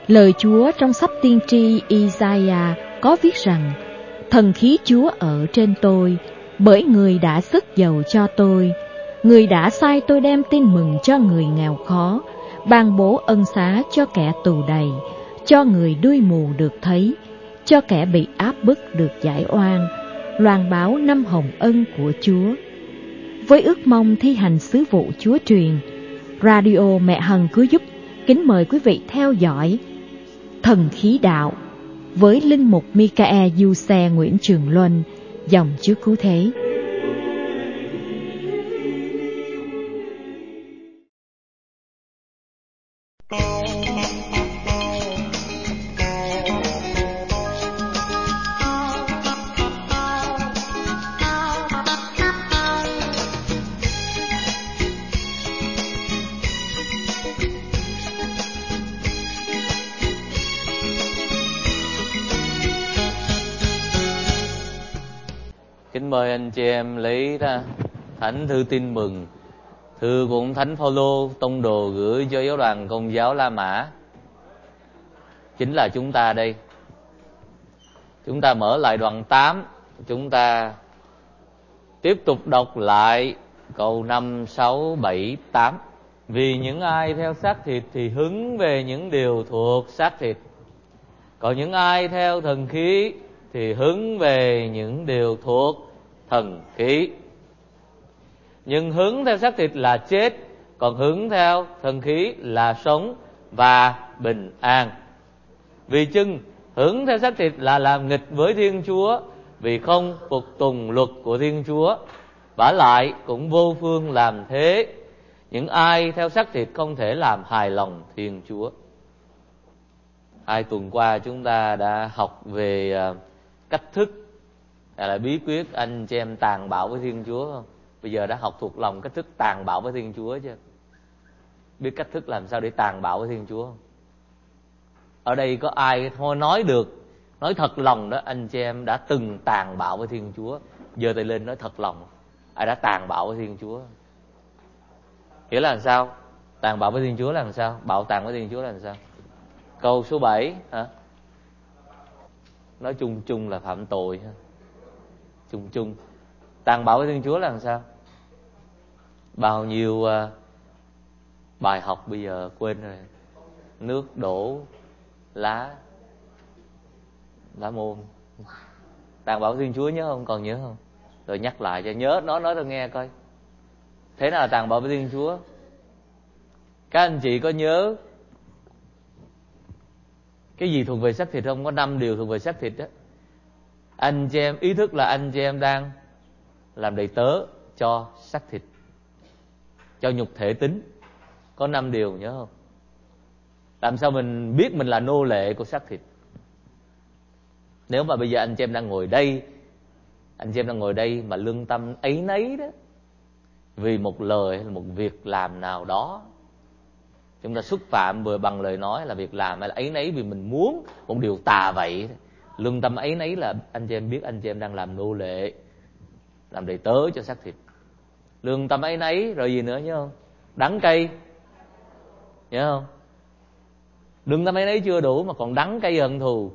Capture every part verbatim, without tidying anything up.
Lời Chúa trong sách tiên tri Isaiah có viết rằng: Thần khí Chúa ở trên tôi, bởi Người đã sức dầu cho tôi. Người đã sai tôi đem tin mừng cho người nghèo khó, ban bố ân xá cho kẻ tù đầy, cho người đuôi mù được thấy, cho kẻ bị áp bức được giải oan, loan báo năm hồng ân của Chúa. Với ước mong thi hành sứ vụ Chúa truyền, Radio Mẹ Hằng Cứu Giúp kính mời quý vị theo dõi Thần Khí Đạo với Linh Mục Michael Du Xe Nguyễn Trường Luân, dòng Chúa Cứu Thế. Kính mời anh chị em lấy ra Thánh thư tin mừng, thư của Thánh Phaolô tông đồ gửi cho giáo đoàn Công giáo La Mã. Chính là chúng ta đây. Chúng ta mở lại đoạn tám, chúng ta tiếp tục đọc lại câu năm, sáu, bảy, tám. Vì những ai theo xác thịt thì hứng về những điều thuộc xác thịt, còn những ai theo thần khí thì hứng về những điều thuộc thần khí. Nhưng hứng theo xác thịt là chết, còn hứng theo thần khí là sống và bình an. Vì chưng hứng theo xác thịt là làm nghịch với Thiên Chúa, vì không phục tùng luật của Thiên Chúa, vả lại cũng vô phương làm thế. Những ai theo xác thịt không thể làm hài lòng Thiên Chúa. Hai tuần qua chúng ta đã học về cách thức hay là bí quyết anh chị em tàn bạo với Thiên Chúa không? Bây giờ đã học thuộc lòng cách thức tàn bạo với Thiên Chúa chưa? Biết cách thức làm sao để tàn bạo với Thiên Chúa không? Ở đây có ai thôi nói được, nói thật lòng đó, anh chị em đã từng tàn bạo với Thiên Chúa? Giơ tay lên nói thật lòng, ai đã tàn bạo với Thiên Chúa? Nghĩa là làm sao? Tàn bạo với Thiên Chúa là làm sao? Bạo tàn với Thiên Chúa là làm sao? Câu số bảy hả? Nói chung chung là phạm tội ha. Chung chung tàn bạo với Thiên Chúa là làm sao? Bao nhiêu uh, bài học bây giờ quên rồi. Nước đổ lá lá môn. Tàn bạo với Thiên Chúa nhớ không? Còn nhớ không? Rồi nhắc lại cho nhớ, nói nói tôi nghe coi. Thế nào là tàn bạo với Thiên Chúa? Các anh chị có nhớ cái gì thuộc về xác thịt không? Có năm điều thuộc về xác thịt đó. Anh chị em ý thức là anh chị em đang làm đầy tớ cho xác thịt, cho nhục thể tính. Có năm điều nhớ không? Làm sao mình biết mình là nô lệ của xác thịt? Nếu mà bây giờ anh chị em đang ngồi đây, anh chị em đang ngồi đây mà lương tâm áy náy đó, vì một lời hay là một việc làm nào đó, chúng ta xúc phạm vừa bằng lời nói là việc làm, hay là áy náy vì mình muốn một điều tà vậy, lương tâm áy náy là anh chị em biết anh chị em đang làm nô lệ, làm đầy tớ cho xác thịt. Lương tâm áy náy rồi gì nữa nhớ không? Đắng cay, nhớ không? Lương tâm áy náy chưa đủ mà còn đắng cay hận thù.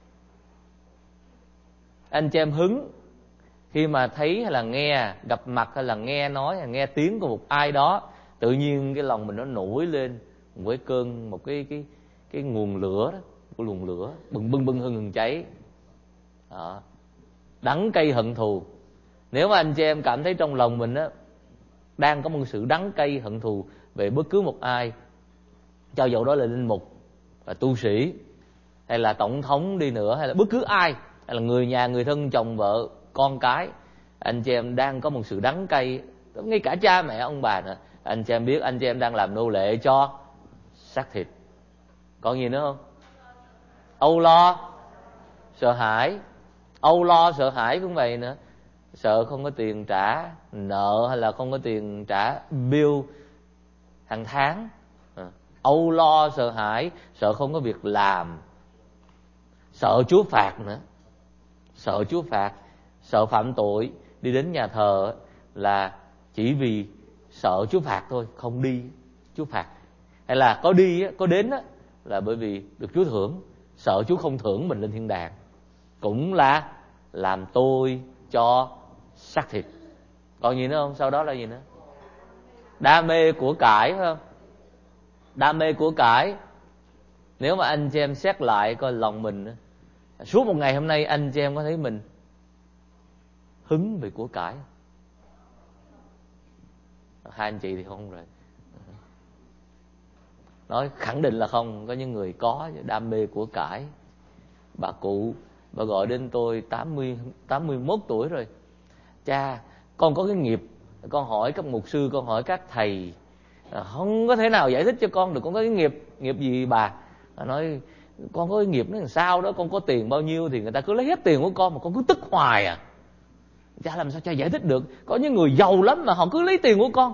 Anh chị em hứng khi mà thấy hay là nghe, gặp mặt hay là nghe nói hay nghe tiếng của một ai đó, tự nhiên cái lòng mình nó nổi lên một cái cơn, một cái cái cái nguồn lửa đó, một nguồn lửa bừng bừng bừng hừng hừng cháy. Đó. Đắng cay hận thù. Nếu mà anh chị em cảm thấy trong lòng mình á đang có một sự đắng cay hận thù về bất cứ một ai, cho dầu đó là linh mục, là tu sĩ, hay là tổng thống đi nữa, hay là bất cứ ai, hay là người nhà, người thân, chồng vợ, con cái, anh chị em đang có một sự đắng cay, ngay cả cha mẹ ông bà nữa, anh chị em biết anh chị em đang làm nô lệ cho xác thịt. Còn gì nữa không? Âu lo, sợ hãi. Âu lo sợ hãi cũng vậy nữa. Sợ không có tiền trả nợ, hay là không có tiền trả bill hàng tháng. Âu lo sợ hãi, sợ không có việc làm, sợ Chúa phạt nữa. Sợ Chúa phạt, sợ phạm tội, đi đến nhà thờ là chỉ vì sợ Chúa phạt thôi, không đi Chúa phạt. Hay là có đi, có đến là bởi vì được Chúa thưởng, sợ Chúa không thưởng mình lên thiên đàng. Cũng là làm tôi cho xác thịt. Còn gì nữa không? Sau đó là gì nữa? Đam mê của cải, phải không? Đam mê của cải. Nếu mà anh chị em xét lại coi lòng mình, suốt một ngày hôm nay anh chị em có thấy mình hứng về của cải? Hai anh chị thì không rồi. Nói khẳng định là không. Có những người có đam mê của cải. Bà cụ, bà gọi đến tôi tám mươi, tám mươi mốt tuổi rồi. Cha, con có cái nghiệp. Con hỏi các mục sư, con hỏi các thầy, không có thể nào giải thích cho con được. Con có cái nghiệp. Nghiệp gì bà? Bà nói con có cái nghiệp nó làm sao đó. Con có tiền bao nhiêu thì người ta cứ lấy hết tiền của con, mà con cứ tức hoài à. Cha làm sao cha giải thích được? Có những người giàu lắm mà họ cứ lấy tiền của con.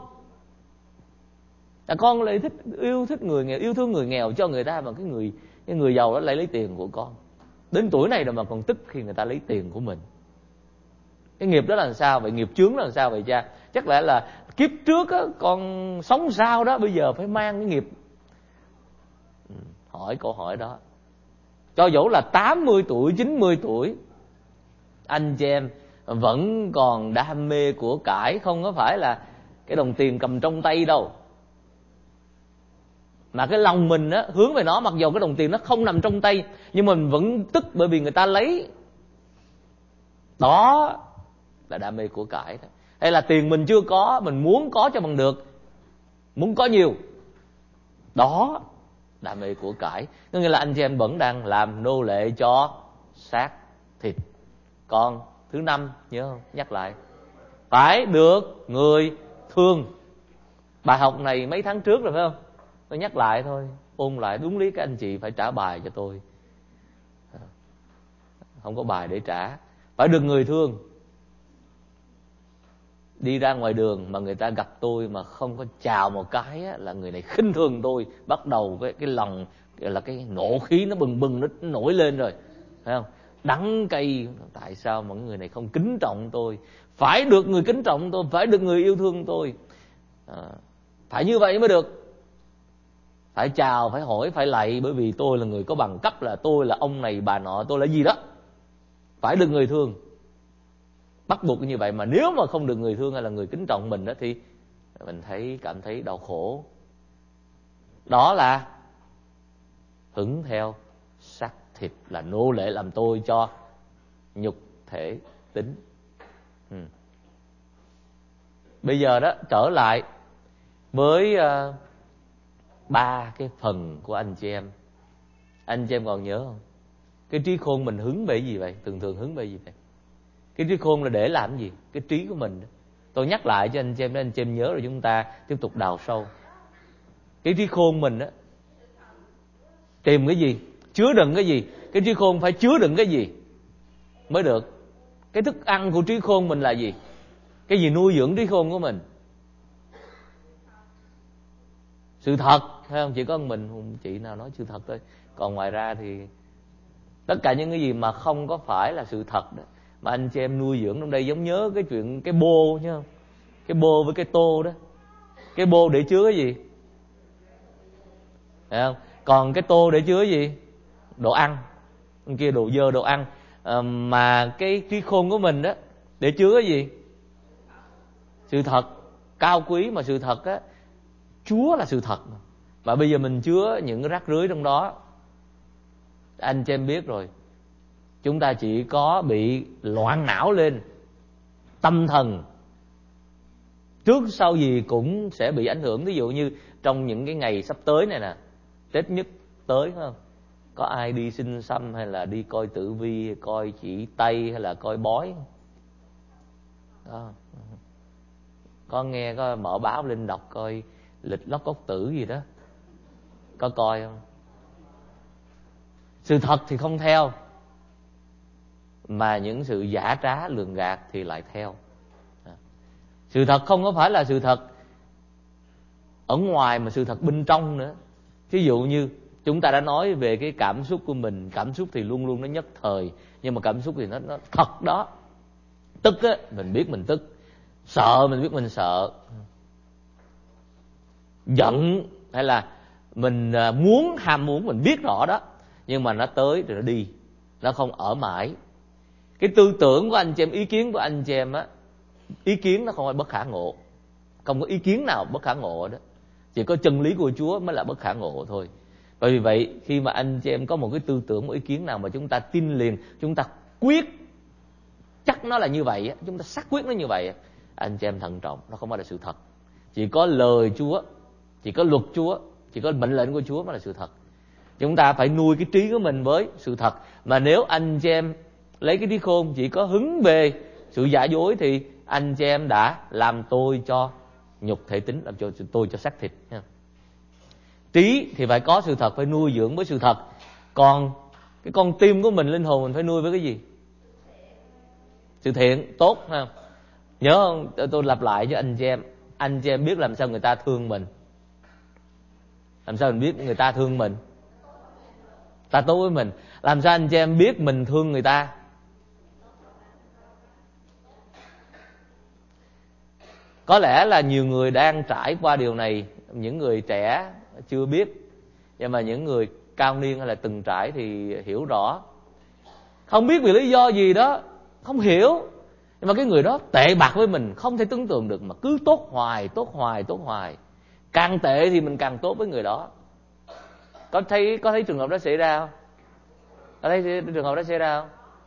À, con lại thích yêu thích người nghèo, yêu thương người nghèo cho người ta, mà cái người cái người giàu đó lại lấy tiền của con. Đến tuổi này rồi mà còn tức khi người ta lấy tiền của mình. Cái nghiệp đó là làm sao vậy? Nghiệp chướng đó là làm sao vậy cha? Chắc lẽ là kiếp trước á, con sống sao đó, bây giờ phải mang cái nghiệp. Hỏi câu hỏi đó. Cho dẫu là tám mươi tuổi, chín mươi tuổi, anh chị em vẫn còn đam mê của cải. Không có phải là cái đồng tiền cầm trong tay đâu, mà cái lòng mình á, hướng về nó. Mặc dù cái đồng tiền nó không nằm trong tay, nhưng mình vẫn tức bởi vì người ta lấy. Đó là đam mê của cải. Hay là tiền mình chưa có, mình muốn có cho bằng được, muốn có nhiều. Đó đam mê của cải. Nghĩa là anh chị em vẫn đang làm nô lệ cho xác thịt. Còn thứ năm, nhớ không? Nhắc lại, phải được người thương. Bài học này mấy tháng trước rồi phải không? Tôi nhắc lại thôi, ôn lại đúng lý. Các anh chị phải trả bài cho tôi, không có bài để trả. Phải được người thương. Đi ra ngoài đường mà người ta gặp tôi mà không có chào một cái á, là người này khinh thường tôi. Bắt đầu cái, cái lòng là cái nộ khí nó bừng bừng, nó nổi lên rồi, phải không? Đắng cay, tại sao mà người này không kính trọng tôi? Phải được người kính trọng tôi, phải được người yêu thương tôi. À, phải như vậy mới được. Phải chào, phải hỏi, phải lạy, bởi vì tôi là người có bằng cấp, là tôi là ông này bà nọ, tôi là gì đó. Phải được người thương. Bắt buộc như vậy. Mà nếu mà không được người thương hay là người kính trọng mình đó, thì mình thấy cảm thấy đau khổ. Đó là hứng theo xác thịt, là nô lệ làm tôi cho nhục thể tính. ừ. Bây giờ đó trở lại với uh, ba cái phần của anh chị em. Anh chị em còn nhớ không? Cái trí khôn mình hướng về gì vậy? Thường thường hướng về gì vậy? Cái trí khôn là để làm gì? Cái trí của mình. Tôi nhắc lại cho anh chị em, để anh chị em nhớ rồi chúng ta tiếp tục đào sâu. Cái trí khôn mình á, tìm cái gì? Chứa đựng cái gì? Cái trí khôn phải chứa đựng cái gì mới được? Cái thức ăn của trí khôn mình là gì? Cái gì nuôi dưỡng trí khôn của mình? Sự thật, thấy không? Chỉ có mình chị nào nói sự thật thôi. Còn ngoài ra thì tất cả những cái gì mà không có phải là sự thật đó, mà anh chị em nuôi dưỡng trong đây, giống nhớ cái chuyện cái bô nhớ không? Cái bô với cái tô đó. Cái bô để chứa cái gì? Thấy không? Còn cái tô để chứa cái gì? Đồ ăn. Con kia đồ dơ, đồ ăn. À, mà cái trí khôn của mình đó để chứa cái gì? Sự thật. Cao quý mà sự thật á, Chúa là sự thật. Mà bây giờ mình chứa những cái rác rưới trong đó, anh chị em biết rồi, chúng ta chỉ có bị loạn não lên, tâm thần trước sau gì cũng sẽ bị ảnh hưởng. Ví dụ như trong những cái ngày sắp tới này nè, Tết nhất tới, phải không? Có ai đi xin xăm hay là đi coi tử vi, hay coi chỉ Tây hay là coi bói? Đó. Có nghe, có mở báo lên đọc coi lịch lót cốc tử gì đó, có coi không? Sự thật thì không theo, mà những sự giả trá lường gạt thì lại theo. Sự thật không có phải là sự thật ở ngoài, mà sự thật bên trong nữa. Ví dụ như chúng ta đã nói về cái cảm xúc của mình. Cảm xúc thì luôn luôn nó nhất thời, nhưng mà cảm xúc thì nó, nó thật đó. Tức á, mình biết mình tức. Sợ, mình biết mình sợ. Giận hay là mình muốn, ham muốn, mình biết rõ đó, nhưng mà nó tới rồi nó đi, nó không ở mãi. Cái tư tưởng của anh chị em, ý kiến của anh chị em á, ý kiến nó không phải bất khả ngộ, không có ý kiến nào bất khả ngộ đó, chỉ có chân lý của Chúa mới là bất khả ngộ thôi. Bởi vì vậy khi mà anh chị em có một cái tư tưởng, một ý kiến nào mà chúng ta tin liền, chúng ta quyết chắc nó là như vậy, chúng ta xác quyết nó như vậy, anh chị em thận trọng, nó không phải là sự thật. Chỉ có lời Chúa, chỉ có luật Chúa, chỉ có mệnh lệnh của Chúa mới là sự thật. Chúng ta phải nuôi cái trí của mình với sự thật. Mà nếu anh chị em lấy cái trí khôn chỉ có hứng về sự giả dối thì anh chị em đã làm tôi cho nhục thể tính, làm cho tôi cho xác thịt. Trí thì phải có sự thật, phải nuôi dưỡng với sự thật. Còn cái con tim của mình, linh hồn mình phải nuôi với cái gì? Sự thiện, tốt ha. Nhớ không? Tôi lặp lại cho anh chị em. Anh chị em biết làm sao người ta thương mình? Làm sao mình biết người ta thương mình? Ta tốt với mình. Làm sao anh chị em biết mình thương người ta? Có lẽ là nhiều người đang trải qua điều này, những người trẻ chưa biết, nhưng mà những người cao niên hay là từng trải thì hiểu rõ. Không biết vì lý do gì đó, không hiểu, nhưng mà cái người đó tệ bạc với mình không thể tưởng tượng được, mà cứ tốt hoài, tốt hoài, tốt hoài. Càng tệ thì mình càng tốt với người đó. Có thấy có thấy trường hợp đó xảy ra không? Có thấy trường hợp đó xảy ra không?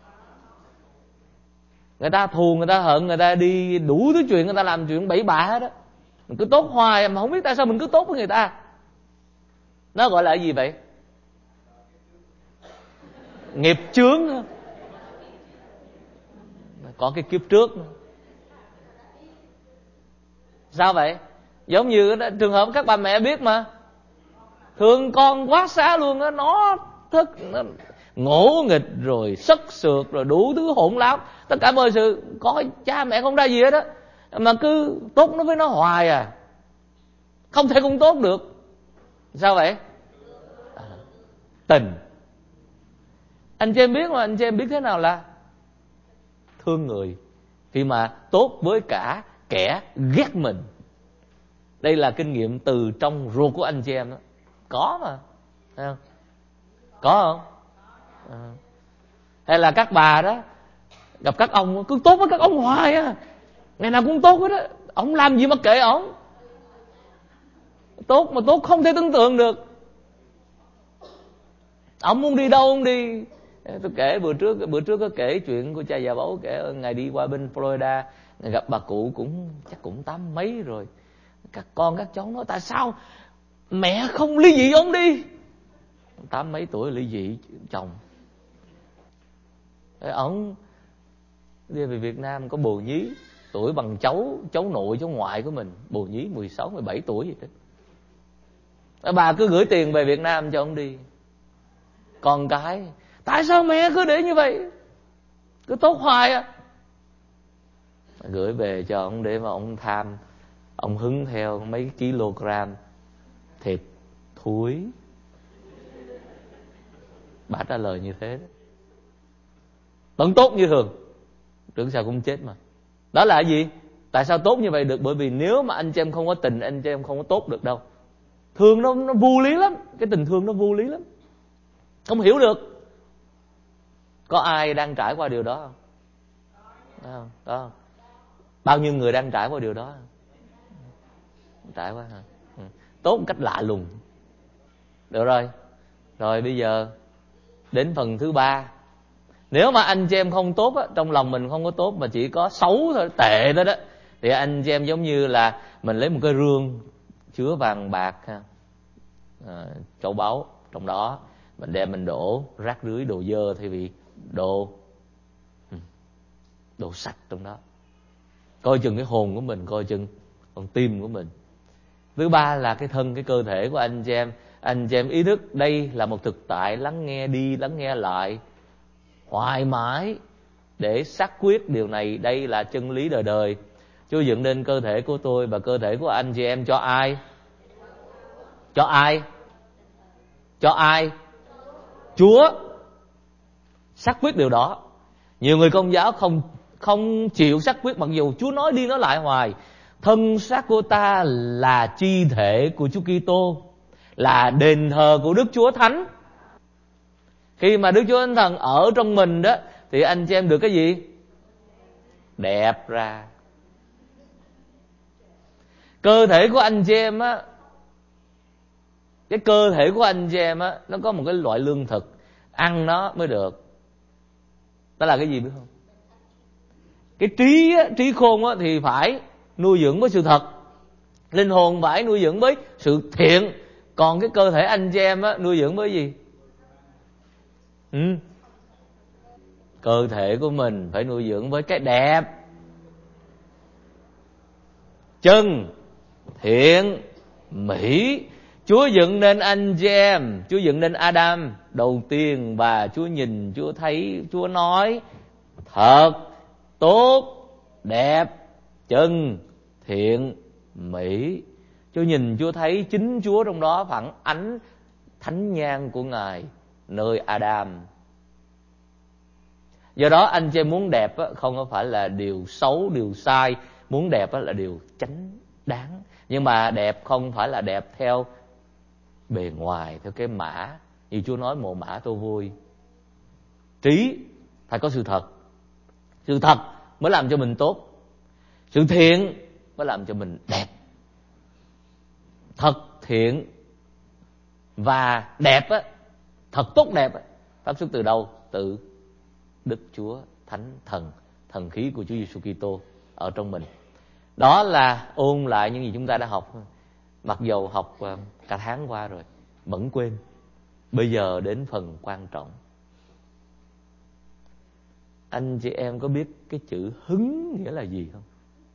Người ta thù, người ta hận, người ta đi đủ thứ chuyện, người ta làm chuyện bậy bạ hết đó. Mình cứ tốt hoài mà không biết tại sao mình cứ tốt với người ta. Nó gọi là gì vậy? Nghiệp chướng. Có cái kiếp trước. Sao vậy? Giống như trường hợp các bà mẹ biết mà, thương con quá xá luôn á, nó thức, nó ngỗ nghịch rồi sất sượt rồi đủ thứ hỗn láo, tất cả mọi sự. Có cha mẹ không ra gì hết á, mà cứ tốt nó với nó hoài à, không thể không tốt được. Sao vậy? À, tình. Anh chị em biết mà, anh chị em biết thế nào là thương người khi mà tốt với cả kẻ ghét mình. Đây là kinh nghiệm từ trong ruột của anh chị em đó. Có mà, thấy không? Có không? À. Hay là các bà đó gặp các ông cứ tốt với các ông hoài á, ngày nào cũng tốt hết á, ông làm gì mà kệ ổng. Tốt mà tốt không thể tưởng tượng được. Ông muốn đi đâu ông đi. Tôi kể bữa trước bữa trước có kể chuyện của cha già Báu, kể ngày đi qua bên Florida, gặp bà cụ cũng chắc cũng tám mấy rồi. Các con các cháu nói tại sao mẹ không ly dị ông đi. Tám mấy tuổi ly dị chồng. Ông đi về Việt Nam có bồ nhí, tuổi bằng cháu cháu nội cháu ngoại của mình, bồ nhí mười sáu mười bảy tuổi gì đó. Bà cứ gửi tiền về Việt Nam cho ông đi. Con cái, tại sao mẹ cứ để như vậy, cứ tốt hoài à. Gửi về cho ông để mà ông tham, ông hứng theo mấy kg thịt thúi. Bà trả lời như thế đó. Vẫn tốt như thường, tưởng sao cũng chết mà. Đó là gì? Tại sao tốt như vậy được? Bởi vì nếu mà anh chị em không có tình, anh chị em không có tốt được đâu. Thương nó, nó vô lý lắm. Cái tình thương nó vô lý lắm, không hiểu được. Có ai đang trải qua điều đó không? Đó không? Đó không? Bao nhiêu người đang trải qua điều đó? Trải qua hả? Ừ. Tốt một cách lạ lùng. Được rồi. Rồi bây giờ đến phần thứ ba. Nếu mà anh chị em không tốt á, trong lòng mình không có tốt mà chỉ có xấu thôi, tệ thôi đó, thì anh chị em giống như là mình lấy một cái rương chứa vàng bạc ha, à, châu báu trong đó, mình đem mình đổ rác rưới, đồ dơ thay vì đồ đồ sạch trong đó. Coi chừng cái hồn của mình, coi chừng con tim của mình. Thứ ba là cái thân, cái cơ thể của anh chị em. Anh chị em ý thức đây là một thực tại, lắng nghe đi lắng nghe lại hoài mãi để xác quyết điều này. Đây là chân lý đời đời. Chúa dựng nên cơ thể của tôi và cơ thể của anh chị em cho ai? Cho ai? Cho ai? Chúa. Xác quyết điều đó. Nhiều người Công giáo không không chịu xác quyết, mặc dù Chúa nói đi nói lại hoài. Thân xác của ta là chi thể của Chúa Kitô, là đền thờ của Đức Chúa Thánh. Khi mà Đức Chúa Thánh Thần ở trong mình đó, thì anh chị em được cái gì? Đẹp ra. Cơ thể của anh chị em á, cái cơ thể của anh chị em á, nó có một cái loại lương thực, ăn nó mới được. Đó là cái gì biết không? Cái trí á, trí khôn á, thì phải nuôi dưỡng với sự thật. Linh hồn phải nuôi dưỡng với sự thiện. Còn cái cơ thể anh chị em á, nuôi dưỡng với gì? Ừ. Cơ thể của mình phải nuôi dưỡng với cái đẹp. Chân, thiện, mỹ. Chúa dựng nên anh chị em, Chúa dựng nên Adam đầu tiên, và Chúa nhìn, Chúa thấy, Chúa nói thật, tốt, đẹp, chân, thiện, mỹ. Chúa nhìn, Chúa thấy chính Chúa trong đó phản ánh thánh nhan của Ngài nơi Adam. Do đó anh chị muốn đẹp không có phải là điều xấu, điều sai. Muốn đẹp là điều chánh đáng. Nhưng mà đẹp không phải là đẹp theo bề ngoài, theo cái mã. Như Chúa nói mồ mã tôi vui. Trí phải có sự thật. Sự thật mới làm cho mình tốt. Sự thiện mới làm cho mình đẹp. Thật, thiện và đẹp á, thật tốt đẹp á, phát xuất từ đâu? Từ Đức Chúa Thánh Thần, thần khí của Chúa Giêsu Kitô ở trong mình. Đó là ôn lại những gì chúng ta đã học. Mặc dầu học cả tháng qua rồi, vẫn quên. Bây giờ đến phần quan trọng. Anh chị em có biết cái chữ hứng nghĩa là gì không?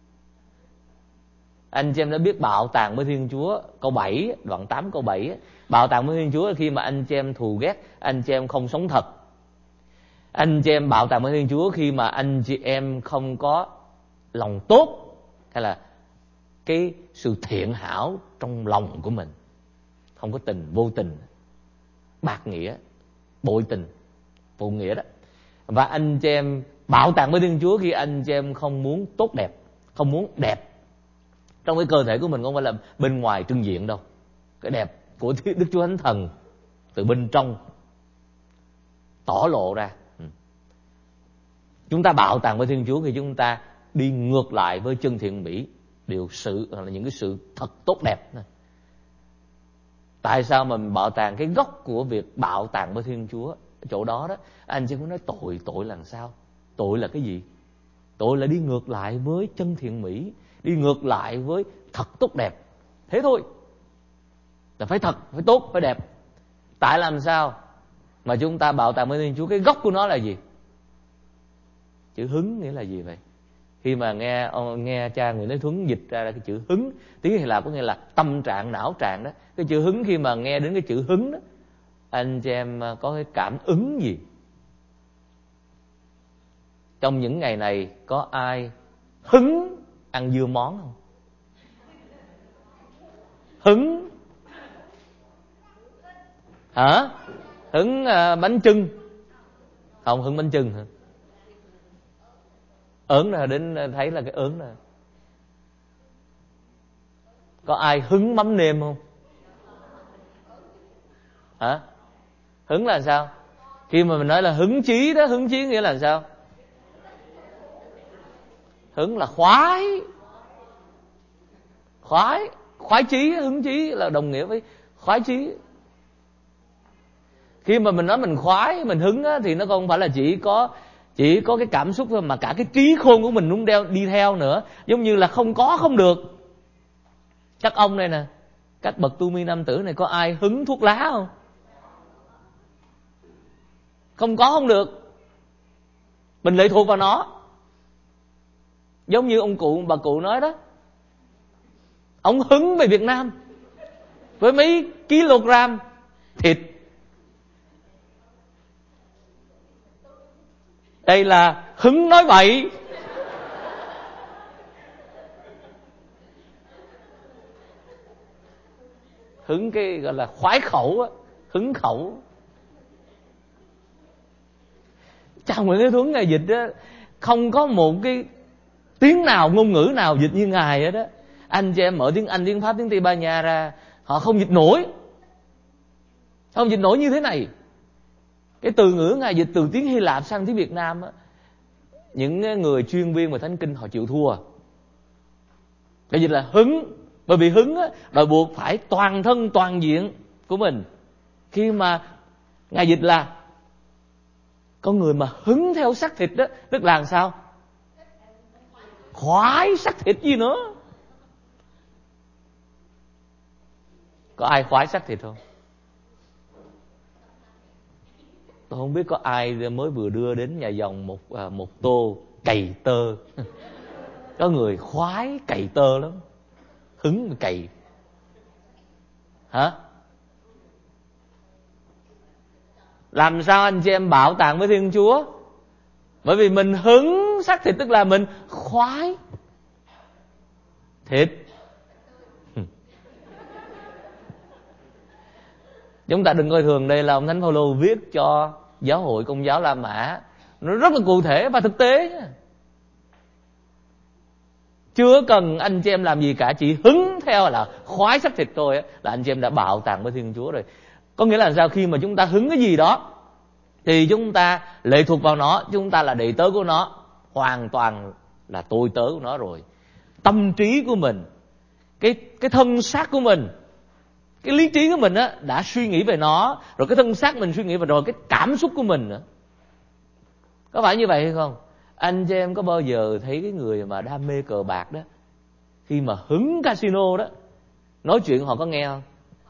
Anh chị em đã biết bạo tàn với Thiên Chúa câu bảy, đoạn tám câu bảy. Bạo tàn với Thiên Chúa là khi mà anh chị em thù ghét, anh chị em không sống thật. Anh chị em bạo tàn với Thiên Chúa khi mà anh chị em không có lòng tốt, hay là cái sự thiện hảo trong lòng của mình, không có tình, vô tình, bạc nghĩa, bội tình, phụ nghĩa đó. Và anh chị em bạo tàn với Thiên Chúa khi anh chị em không muốn tốt đẹp, không muốn đẹp trong cái cơ thể của mình, không phải là bên ngoài trưng diện đâu. Cái đẹp của Đức Chúa Thánh Thần từ bên trong tỏ lộ ra. Chúng ta bạo tàn với Thiên Chúa khi chúng ta đi ngược lại với chân thiện mỹ, điều sự là những cái sự thật tốt đẹp. Tại sao mà mình bạo tàn? Cái gốc của việc bạo tàn với Thiên Chúa chỗ đó đó, anh chỉ có nói tội. Tội là sao? Tội là cái gì? Tội là đi ngược lại với chân thiện mỹ, đi ngược lại với thật tốt đẹp. Thế thôi, là phải thật, phải tốt, phải đẹp. Tại làm sao mà chúng ta bạo tàn với Thiên Chúa? Cái gốc của nó là gì? Chữ hứng nghĩa là gì vậy? Khi mà nghe nghe cha Nguyễn Thế Thuấn dịch ra cái chữ hứng, tiếng Hy Lạp có nghĩa là tâm trạng, não trạng đó. Cái chữ hứng, khi mà nghe đến cái chữ hứng đó, anh chị em có cái cảm ứng gì? Trong những ngày này có ai hứng ăn dưa món không? Hứng hả? Hứng uh, bánh chưng không? Hứng bánh chưng hả? Ớn là đến thấy là cái ớn nè. Có ai hứng mắm nêm không? Hả? Hứng là sao? Khi mà mình nói là hứng chí đó, hứng chí nghĩa là sao? Hứng là khoái. Khoái, khoái chí, hứng chí là đồng nghĩa với khoái chí. Khi mà mình nói mình khoái, mình hứng á, thì nó không phải là chỉ có chỉ có cái cảm xúc thôi, mà cả cái trí khôn của mình cũng đeo đi theo nữa. Giống như là không có không được. Các ông này nè, các bậc tu mi nam tử này, có ai hứng thuốc lá không? Không có không được. Mình lệ thuộc vào nó. Giống như ông cụ, bà cụ nói đó, ông hứng về Việt Nam với mấy kg thịt. Đây là hứng nói bậy. Hứng cái gọi là khoái khẩu á, hứng khẩu. Cha Nguyễn Thế Thuấn Ngài dịch á, không có một cái tiếng nào, ngôn ngữ nào dịch như Ngài hết đó. Anh chị em mở tiếng Anh, tiếng Pháp, tiếng Tây Ban Nha ra, họ không dịch nổi. Không dịch nổi như thế này. Cái từ ngữ Ngài dịch từ tiếng Hy Lạp sang tiếng Việt Nam á, những người chuyên viên về thánh kinh họ chịu thua. Cái dịch là hứng. Bởi vì hứng á, đòi buộc phải toàn thân toàn diện của mình. Khi mà Ngài dịch là con người mà hứng theo xác thịt đó, tức là làm sao? Khoái xác thịt gì nữa. Có ai khoái xác thịt không? Tôi không biết có ai mới vừa đưa đến nhà dòng một một tô cày tơ. Có người khoái cày tơ lắm, hứng cày. Hả? Làm sao anh chị em bảo tàng với Thiên Chúa? Bởi vì mình hứng xác thịt, tức là mình khoái thịt. Chúng ta đừng coi thường, đây là ông Thánh Phaolô viết cho giáo hội Công giáo La Mã. Nó rất là cụ thể và thực tế nha. Chưa cần anh chị em làm gì cả, chỉ hứng theo là khoái xác thịt thôi là anh chị em đã bạo tàng với Thiên Chúa rồi. Có nghĩa là sao? Khi mà chúng ta hứng cái gì đó thì chúng ta lệ thuộc vào nó, chúng ta là đệ tớ của nó, hoàn toàn là tôi tớ của nó rồi. Tâm trí của mình, cái cái thân xác của mình, cái lý trí của mình á đã suy nghĩ về nó, rồi cái thân xác mình suy nghĩ về rồi cái cảm xúc của mình nữa. Có phải như vậy hay không? Anh chị em có bao giờ thấy cái người mà đam mê cờ bạc đó, khi mà hứng casino đó, nói chuyện họ có nghe không?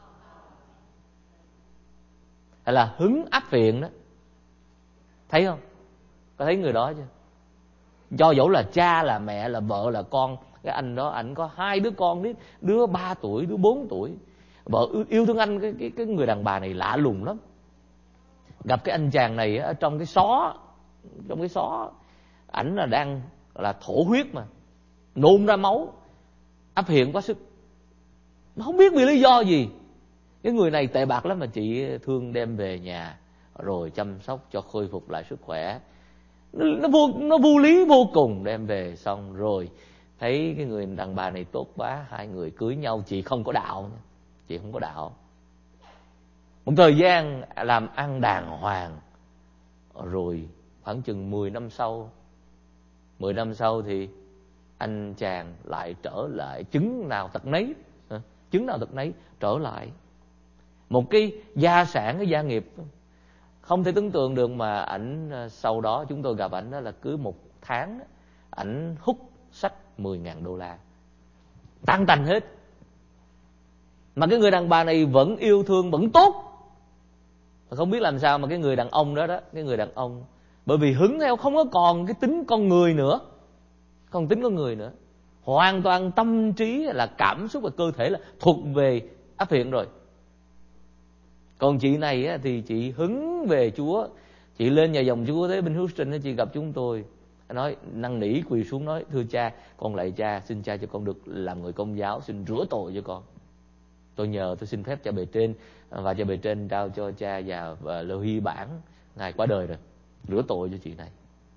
Hay là hứng áp viện đó, thấy không? Có thấy người đó chưa? Do dẫu là cha, là mẹ, là vợ, là con, cái anh đó ảnh có hai đứa con, đứa ba tuổi, đứa bốn tuổi. Vợ yêu thương anh, cái, cái, cái người đàn bà này lạ lùng lắm. Gặp cái anh chàng này ở trong cái xó, trong cái xó, ảnh là đang là thổ huyết mà, nôn ra máu, áp hiện quá sức. Nó không biết vì lý do gì. Cái người này tệ bạc lắm mà chị thương đem về nhà rồi chăm sóc cho khôi phục lại sức khỏe. Nó, nó, vô, nó vô lý vô cùng. Đem về xong rồi thấy cái người đàn bà này tốt quá, hai người cưới nhau. Chị không có đạo, chị không có đạo. Một thời gian làm ăn đàng hoàng, rồi khoảng chừng mười năm sau, mười năm sau thì anh chàng lại trở lại, chứng nào tật nấy, chứng nào tật nấy, trở lại. Một cái gia sản, cái gia nghiệp không thể tưởng tượng được, mà ảnh sau đó chúng tôi gặp ảnh đó là cứ một tháng ảnh hút sách mười ngàn đô la, tan tành hết. Mà cái người đàn bà này vẫn yêu thương, vẫn tốt. Không biết làm sao mà cái người đàn ông đó đó, cái người đàn ông bởi vì hứng theo, không có còn cái tính con người nữa, không tính con người nữa, hoàn toàn tâm trí là cảm xúc và cơ thể là thuộc về áp hiện rồi. Còn chị này á, thì chị hứng về Chúa. Chị lên nhà dòng Chúa Thế bên Houston, chị gặp chúng tôi, nói năn nỉ quỳ xuống nói: thưa cha, con lạy cha, xin cha cho con được làm người Công giáo, xin rửa tội cho con. Tôi nhờ, tôi xin phép cha bề trên, và cha bề trên trao cho cha và, và Lê Huy Bản, ngài qua đời rồi, rửa tội cho chị này.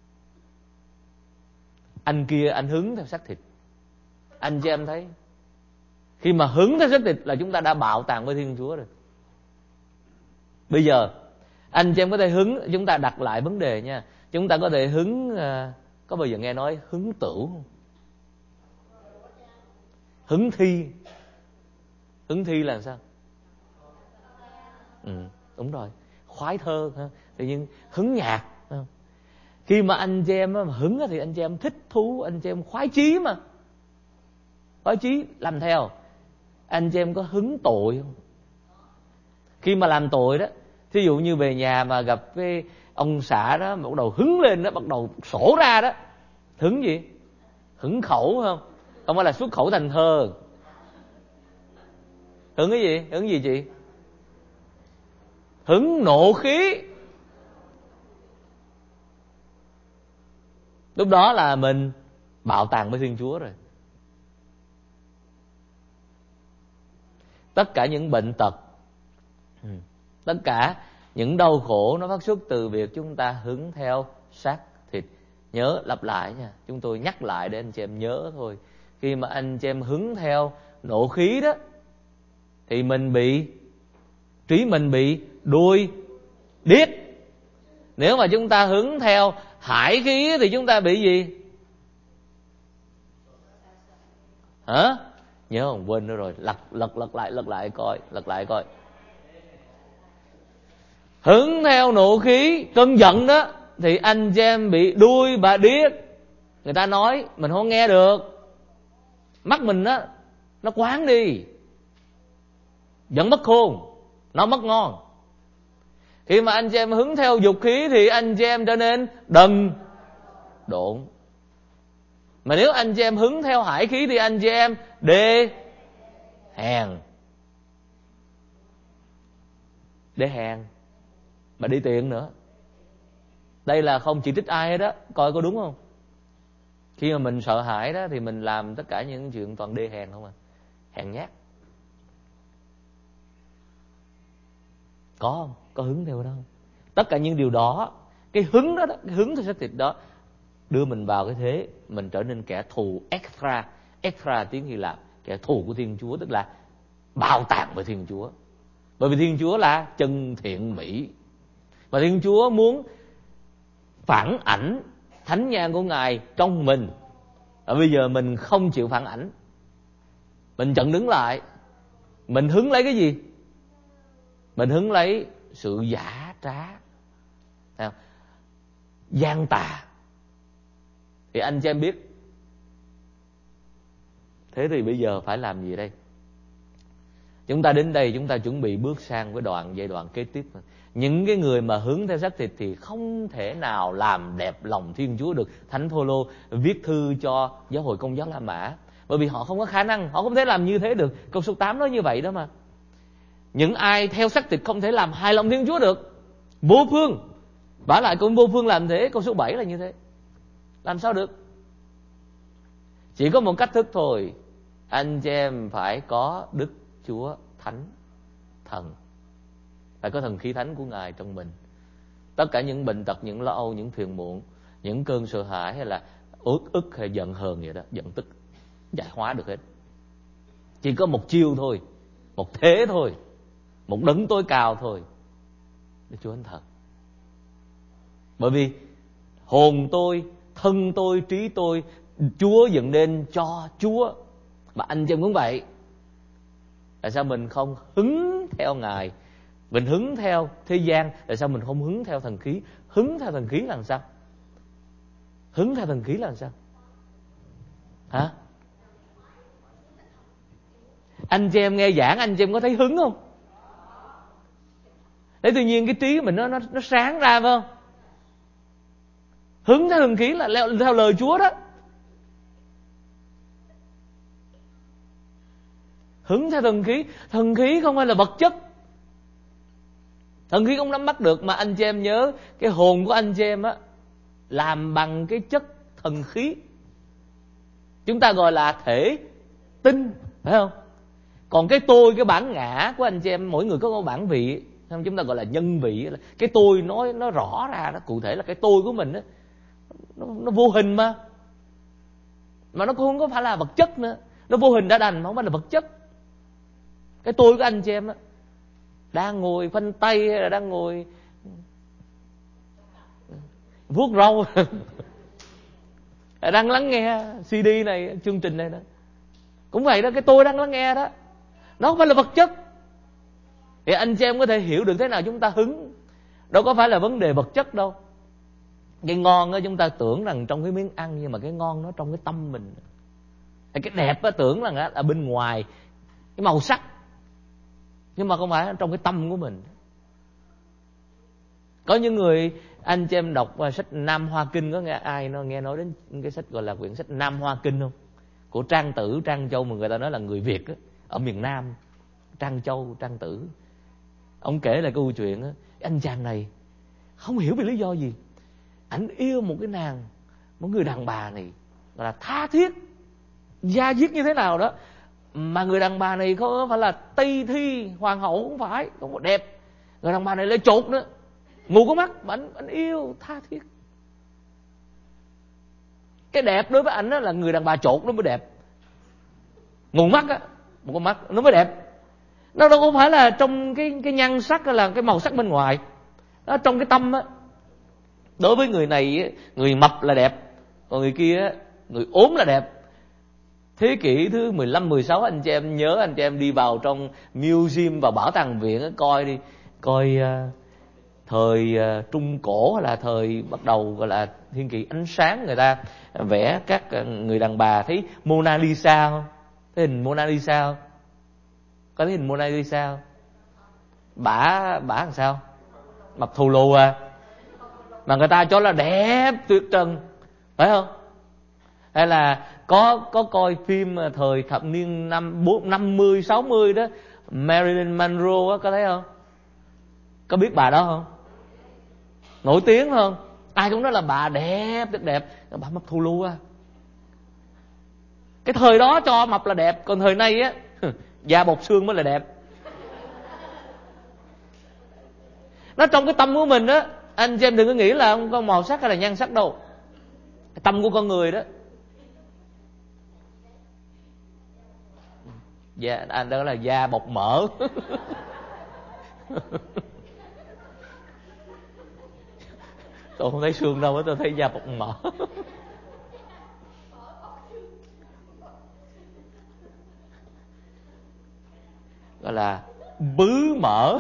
Anh kia anh hứng theo xác thịt. Anh chị em thấy, khi mà hứng theo xác thịt là chúng ta đã bạo tàng với Thiên Chúa rồi. Bây giờ anh chị em có thể hứng, chúng ta đặt lại vấn đề nha. Chúng ta có thể hứng, có bao giờ nghe nói hứng tửu không? Hứng thi. Hứng thi là sao? Ừ, đúng rồi, khoái thơ ha. Tự nhiên hứng nhạc ha. Khi mà anh chị em mà hứng thì anh chị em thích thú, anh chị em khoái chí mà, khoái chí làm theo. Anh chị em có hứng tội không? Khi mà làm tội đó, thí dụ như về nhà mà gặp cái ông xã đó mà bắt đầu hứng lên đó, bắt đầu sổ ra đó, hứng gì? Hứng khẩu không? Không phải là xuất khẩu thành thơ. Hứng cái gì? Hứng gì chị? Hứng nộ khí. Lúc đó là mình bạo tàng với Thiên Chúa rồi. Tất cả những bệnh tật, tất cả những đau khổ nó phát xuất từ việc chúng ta hứng theo xác thịt. Nhớ lặp lại nha, chúng tôi nhắc lại để anh chị em nhớ thôi. Khi mà anh chị em hứng theo nộ khí đó, thì mình bị, trí mình bị đuôi điếc. Nếu mà chúng ta hứng theo hải khí thì chúng ta bị gì? Hả? Nhớ không? Quên nữa rồi. Lật lật lật lại lật lại coi, lật lại coi. Hứng theo nộ khí, cơn giận đó, thì anh chị em bị đuôi bà điếc. Người ta nói mình không nghe được, mắt mình á nó quáng đi, giận mất khôn, nó mất ngon. Khi mà anh chị em hứng theo dục khí thì anh chị em trở nên đần độn. Mà nếu anh chị em hứng theo hải khí thì anh chị em đê hèn. Đê hèn mà đi tiện nữa. Đây là không chỉ trích ai hết đó, coi có đúng không? Khi mà mình sợ hãi đó thì mình làm tất cả những chuyện toàn đê hèn không à. Hèn nhát. Có không? Có hứng theo đó không? Tất cả những điều đó, cái hứng đó, đó cái hứng theo xác thịt đó đưa mình vào cái thế mình trở nên kẻ thù extra. Extra tiếng Hy Lạp, kẻ thù của Thiên Chúa, tức là bạo tàn với Thiên Chúa. Bởi vì Thiên Chúa là chân thiện mỹ, và Thiên Chúa muốn phản ảnh thánh nhan của Ngài trong mình. Và bây giờ mình không chịu phản ảnh, mình chặn đứng lại. Mình hứng lấy cái gì? Mình hứng lấy sự giả trá, gian tà. Thì anh chị em biết, thế thì bây giờ phải làm gì đây? Chúng ta đến đây chúng ta chuẩn bị bước sang với đoạn giai đoạn kế tiếp. Những cái người mà hướng theo xác thịt thì không thể nào làm đẹp lòng Thiên Chúa được. Thánh Phaolô viết thư cho giáo hội Công giáo La Mã, bởi vì họ không có khả năng, họ không thể làm như thế được. Câu số tám nói như vậy đó mà. Những ai theo xác thịt không thể làm hài lòng Thiên Chúa được. Vô phương. Vả lại cũng vô phương làm thế. Câu số bảy là như thế. Làm sao được? Chỉ có một cách thức thôi. Anh chị em phải có Đức Chúa Thánh Thần, phải có thần khí thánh của Ngài trong mình. Tất cả những bệnh tật, những lo âu, những phiền muộn, những cơn sợ hãi hay là uất ức hay giận hờn vậy đó, giận tức, giải hóa được hết. Chỉ có một chiêu thôi, một thế thôi, một đấng tối cao thôi, Đức Chúa Thánh Thần. Bởi vì hồn tôi, thân tôi, trí tôi, Chúa dựng nên cho Chúa. Và anh chị cũng vậy. Tại sao mình không hứng theo Ngài? Mình hứng theo thế gian. Tại sao mình không hứng theo thần khí? Hứng theo thần khí là làm sao? Hứng theo thần khí là làm sao? Hả? Anh chị em nghe giảng, anh chị em có thấy hứng không? Để tự nhiên cái trí mình nó, nó, nó sáng ra phải không? Hứng theo thần khí là leo, theo lời Chúa đó. Hứng theo thần khí. Thần khí không phải là vật chất. Thần khí không nắm bắt được. Mà anh chị em nhớ, cái hồn của anh chị em á làm bằng cái chất thần khí. Chúng ta gọi là thể tinh, phải không? Còn cái tôi, cái bản ngã của anh chị em, mỗi người có một bản vị, không? Chúng ta gọi là nhân vị. Cái tôi nói nó rõ ra đó, cụ thể là cái tôi của mình đó, nó, nó vô hình mà. Mà nó cũng không có phải là vật chất nữa. Nó vô hình đã đành mà không phải là vật chất. Cái tôi của anh chị em á, đang ngồi phanh tay hay là đang ngồi vuốt râu đang lắng nghe xê đê này, chương trình này đó, cũng vậy đó. Cái tôi đang lắng nghe đó, nó không phải là vật chất. Thì anh chị em có thể hiểu được thế nào chúng ta hứng. Đâu có phải là vấn đề vật chất đâu. Cái ngon á chúng ta tưởng rằng trong cái miếng ăn, nhưng mà cái ngon nó trong cái tâm mình. Cái đẹp á tưởng rằng ở bên ngoài cái màu sắc, nhưng mà không phải trong cái tâm của mình. Có những người, anh chị em đọc sách Nam Hoa Kinh, có nghe ai nó nghe nói đến cái sách gọi là quyển sách Nam Hoa Kinh không? Của Trang Tử, Trang Châu, mà người ta nói là người Việt đó, ở miền Nam. Trang Châu, Trang Tử. Ông kể lại câu chuyện đó, anh chàng này không hiểu vì lý do gì, ảnh yêu một cái nàng, một người đàn bà này gọi là tha thiết, da diết như thế nào đó. Mà người đàn bà này không phải là Tây Thi hoàng hậu, không phải, không có đẹp. Người đàn bà này lại chột nữa, ngủ có mắt, mà anh, anh yêu tha thiết. Cái đẹp đối với anh đó là người đàn bà chột nó mới đẹp, ngủ mắt á, một con mắt nó mới đẹp. Nó đâu có phải là trong cái cái nhan sắc hay là cái màu sắc bên ngoài. Đó, trong cái tâm á. Đối với người này, người mập là đẹp, còn người kia, người ốm là đẹp. Thế kỷ thứ mười lăm, mười sáu, anh chị em nhớ, anh chị em đi vào trong museum, vào bảo tàng viện coi đi, coi uh, thời uh, Trung Cổ hay là thời bắt đầu gọi là thiên kỳ ánh sáng, người ta vẽ các uh, người đàn bà, thấy Mona Lisa không? Thấy hình Mona Lisa không? Có thấy hình Mona Lisa không? Bả bả làm sao? Mập thù lù à, mà người ta cho là đẹp tuyệt trần, phải không? Hay là có có coi phim thời thập niên năm năm mươi sáu mươi đó, Marilyn Monroe đó, có thấy không? Có biết bà đó không? Nổi tiếng không? Ai cũng nói là bà đẹp rất đẹp, bà mập thù lù à. Cái thời đó cho mập là đẹp, còn thời nay á da bọc xương mới là đẹp. Nó trong cái tâm của mình đó, anh chị em đừng có nghĩ là không có màu sắc hay là nhan sắc đâu. Cái tâm của con người đó. Da, anh đó là da bọc mỡ. Tôi không thấy xương đâu, tôi thấy da bọc mỡ. Gọi là bứ mỡ.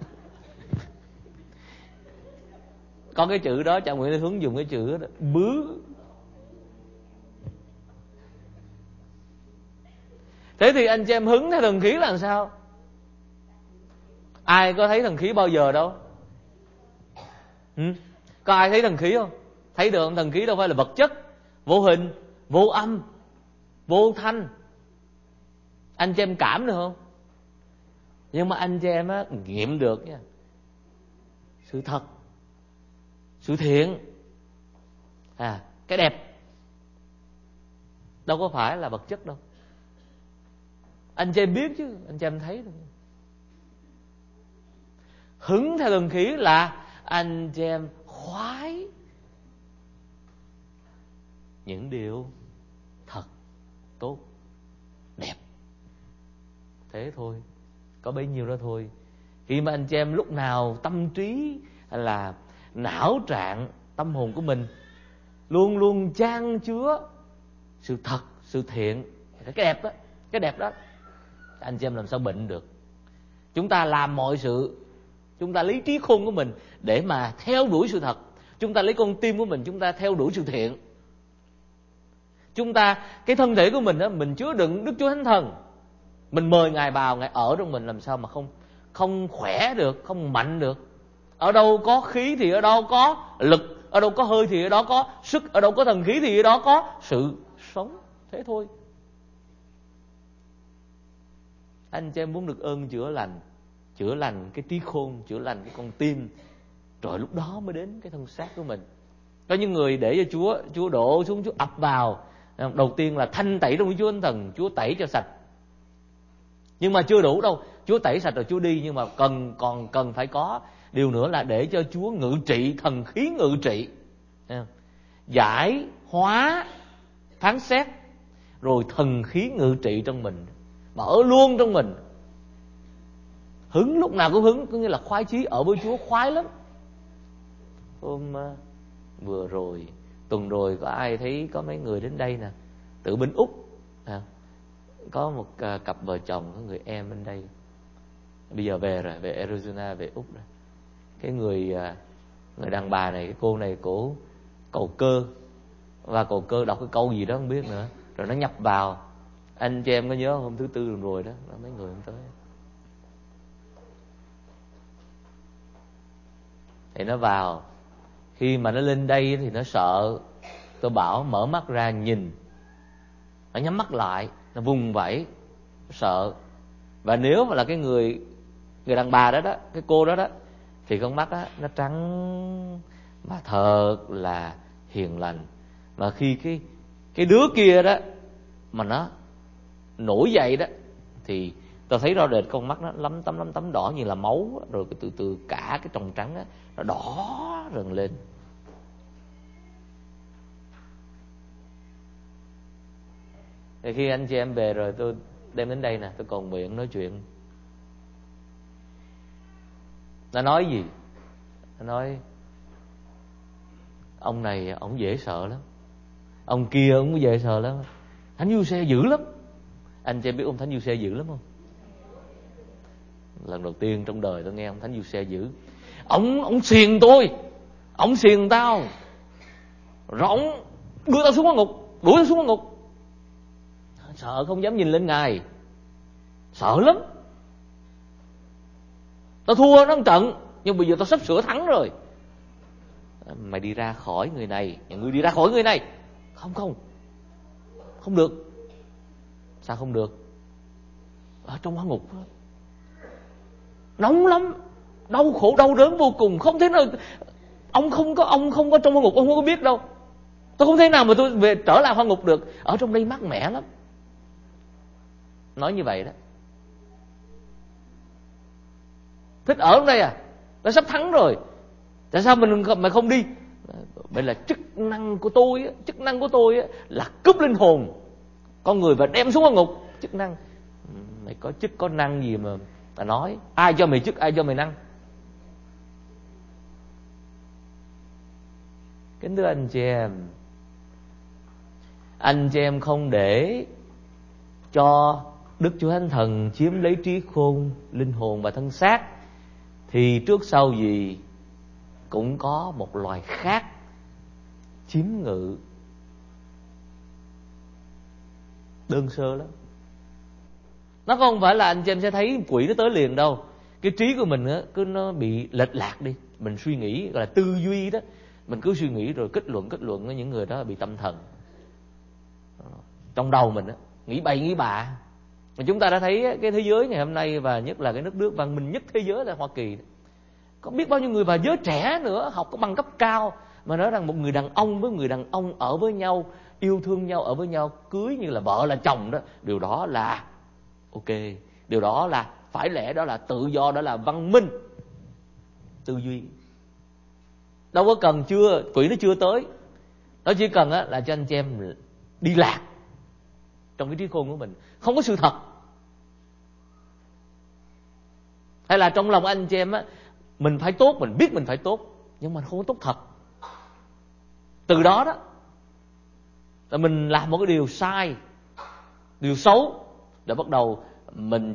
Có cái chữ đó, cha Nguyễn Thế Hướng dùng cái chữ đó, bứ. Thế thì anh chị em hứng theo thần khí là làm sao? Ai có thấy thần khí bao giờ đâu? Ừ? Có ai thấy thần khí không? Thấy được không? Thần khí đâu phải là vật chất, vô hình, vô âm, vô thanh. Anh chị em cảm được không? Nhưng mà anh chị em á, nghiệm được nha, sự thật, sự thiện, à, cái đẹp đâu có phải là vật chất đâu. Anh chị em biết chứ, anh chị em thấy được. Hứng theo thần khí là anh chị em khoái những điều thật, tốt, đẹp. Thế thôi, có bấy nhiêu đó thôi. Khi mà anh chị em lúc nào tâm trí hay là não trạng tâm hồn của mình luôn luôn chan chứa sự thật, sự thiện, cái đẹp đó, cái đẹp đó, anh chị em làm sao bệnh được. Chúng ta làm mọi sự, chúng ta lấy trí khôn của mình để mà theo đuổi sự thật. Chúng ta lấy con tim của mình, chúng ta theo đuổi sự thiện. Chúng ta, cái thân thể của mình đó, mình chứa đựng Đức Chúa Thánh Thần. Mình mời Ngài vào, Ngài ở trong mình, làm sao mà không không khỏe được, không mạnh được. Ở đâu có khí thì ở đâu có lực, ở đâu có hơi thì ở đó có sức, ở đâu có thần khí thì ở đó có sự sống. Thế thôi. Anh chị em muốn được ơn chữa lành, chữa lành cái trí khôn, chữa lành cái con tim, rồi lúc đó mới đến cái thân xác của mình. Có những người để cho Chúa, Chúa đổ xuống, Chúa ập vào. Đầu tiên là thanh tẩy trong Chúa Thánh Thần, Chúa tẩy cho sạch. Nhưng mà chưa đủ đâu, Chúa tẩy sạch rồi Chúa đi, nhưng mà cần còn cần phải có điều nữa là để cho Chúa ngự trị, thần khí ngự trị, giải hóa, phán xét, rồi thần khí ngự trị trong mình, mà ở luôn trong mình. Hứng lúc nào cũng hứng, có nghĩa là khoái chí, ở với Chúa khoái lắm. Hôm uh, vừa rồi, tuần rồi có ai thấy có mấy người đến đây nè, từ bên Úc à, có một uh, cặp vợ chồng, có người em bên đây, bây giờ về rồi, về Arizona, về Úc rồi. Cái người uh, người đàn bà này, cái cô này cổ cầu cơ, và cầu cơ đọc cái câu gì đó không biết nữa, rồi nó nhập vào. Anh chị em có nhớ hôm thứ tư rồi đó, mấy người không tới. Thì nó vào, khi mà nó lên đây thì nó sợ. Tôi bảo mở mắt ra nhìn, nó nhắm mắt lại, nó vùng vẫy, nó sợ. Và nếu mà là cái người người đàn bà đó đó, cái cô đó đó, thì con mắt á nó trắng mà thật là hiền lành. Mà khi cái cái đứa kia đó mà nó nổi dậy đó, thì tôi thấy rõ rệt con mắt nó lấm tấm lấm tấm đỏ như là máu, rồi từ từ cả cái tròng trắng á nó đỏ rần lên. Thì khi anh chị em về rồi, tôi đem đến đây nè, tôi còn miệng nói chuyện. Nó nói gì? Nó nói ông này ông dễ sợ lắm, ông kia ông dễ sợ lắm, Thánh Giuse dữ lắm. Anh chị biết ông Thánh Giuse dữ lắm không? Lần đầu tiên trong đời tôi nghe ông Thánh Giuse dữ. Ông ông xiềng tôi, ông xiềng tao, rồi ông đưa tao xuống hỏa ngục, đuổi tao xuống hỏa ngục. Sợ không dám nhìn lên Ngài, sợ lắm. Tao thua nó một trận, nhưng bây giờ tao sắp sửa thắng rồi. Mày đi ra khỏi người này, nhà ngươi đi ra khỏi người này. Không không, không được. Sao không được? Ở trong hỏa ngục nóng lắm, đau khổ đau đớn vô cùng, không thể nào. Ông không có ông không có trong hỏa ngục, ông không có biết đâu. Tôi không thể nào mà tôi về trở lại hỏa ngục được. Ở trong đây mát mẻ lắm. Nói như vậy đó. Thích ở trong đây à? Nó sắp thắng rồi, tại sao mình mà không đi? Vậy là chức năng của tôi, chức năng của tôi là cướp linh hồn con người và đem xuống hỏa ngục. Chức năng, mày có chức có năng gì mà mà nói? Ai cho mày chức, ai cho mày năng? Kính thưa anh chị em, anh chị em không để cho Đức Chúa Thánh Thần chiếm lấy trí khôn, linh hồn và thân xác, thì trước sau gì cũng có một loài khác chiếm ngự. Đơn sơ lắm. Nó không phải là anh chị em sẽ thấy quỷ nó tới liền đâu. Cái trí của mình á, cứ nó bị lệch lạc đi. Mình suy nghĩ, gọi là tư duy đó. Mình cứ suy nghĩ rồi kết luận, kết luận. Những người đó bị tâm thần. Trong đầu mình á, nghĩ bậy nghĩ bạ. Mà chúng ta đã thấy cái thế giới ngày hôm nay, và nhất là cái nước nước văn minh nhất thế giới là Hoa Kỳ, có biết bao nhiêu người, và giới trẻ nữa, học có bằng cấp cao, mà nói rằng một người đàn ông với người đàn ông ở với nhau, yêu thương nhau, ở với nhau, cưới như là vợ là chồng đó, điều đó là ok, điều đó là phải lẽ, đó là tự do, đó là văn minh. Tư duy đâu có cần, chưa quỷ nó chưa tới. Nó chỉ cần á, là cho anh chị em đi lạc trong cái trí khôn của mình, không có sự thật. Hay là trong lòng anh chị em á, mình phải tốt, mình biết mình phải tốt, nhưng mà không có tốt thật. Từ đó đó là mình làm một cái điều sai, điều xấu, để bắt đầu mình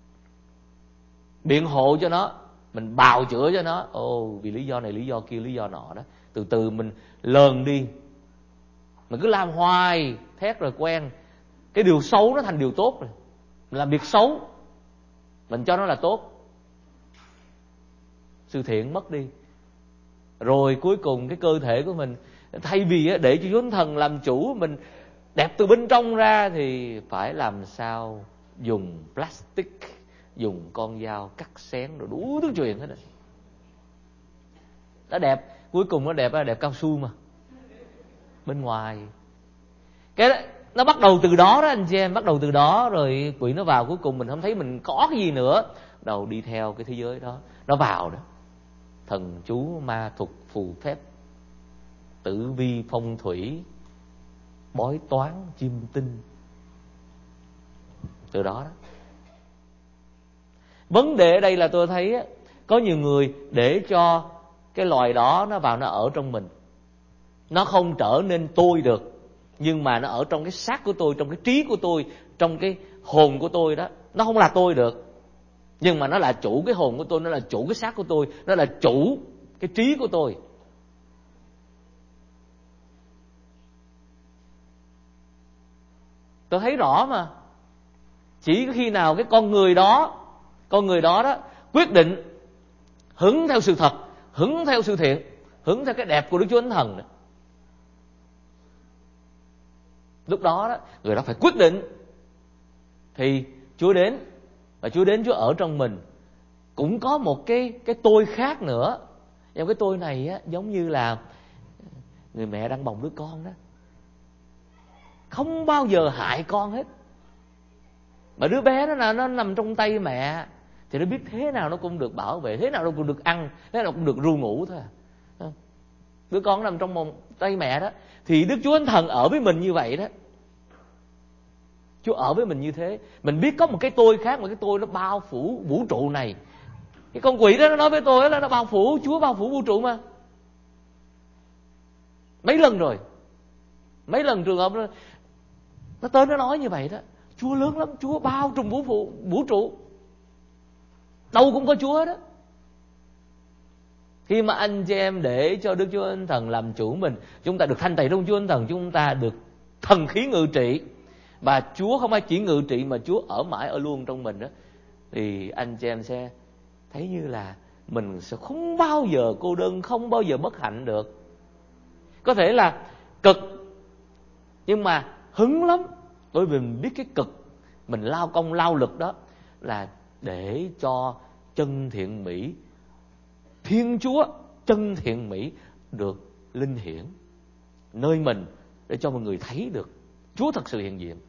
biện hộ cho nó, mình bào chữa cho nó. Ồ, vì lý do này, lý do kia, lý do nọ đó. Từ từ mình lờn đi. Mình cứ làm hoài, thét rồi quen. Cái điều xấu nó thành điều tốt rồi. Mình làm việc xấu, mình cho nó là tốt. Sự thiện mất đi. Rồi cuối cùng cái cơ thể của mình, thay vì để cho Chúa Thánh Thần làm chủ, mình đẹp từ bên trong ra, thì phải làm sao dùng plastic, dùng con dao cắt xén rồi đủ thứ chuyện hết. Nó đẹp, cuối cùng nó đẹp là đẹp cao su mà. Bên ngoài. Cái đó, nó bắt đầu từ đó đó anh chị em, bắt đầu từ đó rồi quỷ nó vào, cuối cùng mình không thấy mình có cái gì nữa. Đầu đi theo cái thế giới đó, nó vào đó. Thần chú, ma thuật, phù phép, tử vi, phong thủy, bói toán, chiêm tinh. Từ đó đó. Vấn đề ở đây là tôi thấy có nhiều người để cho cái loài đó nó vào, nó ở trong mình. Nó không trở nên tôi được, nhưng mà nó ở trong cái xác của tôi, trong cái trí của tôi, trong cái hồn của tôi đó. Nó không là tôi được, nhưng mà nó là chủ cái hồn của tôi, nó là chủ cái xác của tôi, nó là chủ cái trí của tôi. Tôi thấy rõ mà. Chỉ khi nào cái con người đó, con người đó đó quyết định hứng theo sự thật, hứng theo sự thiện, hứng theo cái đẹp của Đức Chúa Thánh Thần đó. Lúc đó đó, người đó phải quyết định, thì Chúa đến, và Chúa đến Chúa ở trong mình. Cũng có một cái cái tôi khác nữa. Nhưng cái tôi này á, giống như là người mẹ đang bồng đứa con đó, không bao giờ hại con hết. Mà đứa bé nó, nó nằm trong tay mẹ, thì nó biết thế nào nó cũng được bảo vệ, thế nào nó cũng được ăn, thế nào cũng được ru ngủ thôi. Đứa con nằm trong vòng tay mẹ đó, thì Đức Chúa Thánh Thần ở với mình như vậy đó. Chúa ở với mình như thế. Mình biết có một cái tôi khác, một cái tôi nó bao phủ vũ trụ này, Cái con quỷ đó nó nói với tôi là nó bao phủ, Chúa bao phủ vũ trụ mà. Mấy lần rồi, mấy lần trường hợp đó, nó tới nó nói như vậy đó. Chúa lớn lắm, Chúa bao trùm vũ trụ, vũ trụ, đâu cũng có Chúa đó. Khi mà anh chị em để cho Đức Chúa Thánh Thần làm chủ mình, chúng ta được thanh tẩy trong Chúa Thánh Thần, chúng ta được thần khí ngự trị. Và Chúa không phải chỉ ngự trị mà Chúa ở mãi ở luôn trong mình đó. Thì anh chị em sẽ thấy như là mình sẽ không bao giờ cô đơn, không bao giờ bất hạnh được. Có thể là cực, nhưng mà hứng lắm. Bởi vì mình biết cái cực, mình lao công lao lực đó là để cho chân thiện mỹ, Thiên Chúa chân thiện mỹ được linh hiển nơi mình, để cho mọi người thấy được Chúa thật sự hiện diện.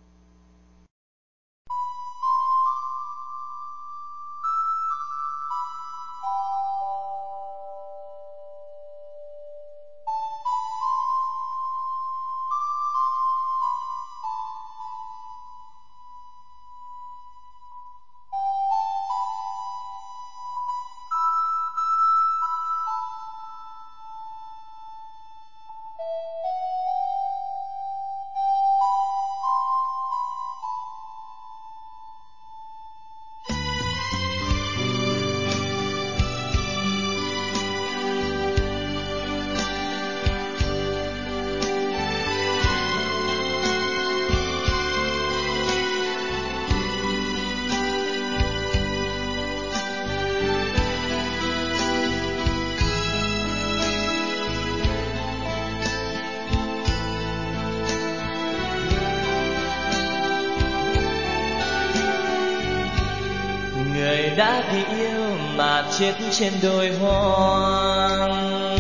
Đã vì yêu mà chết trên đồi hoang,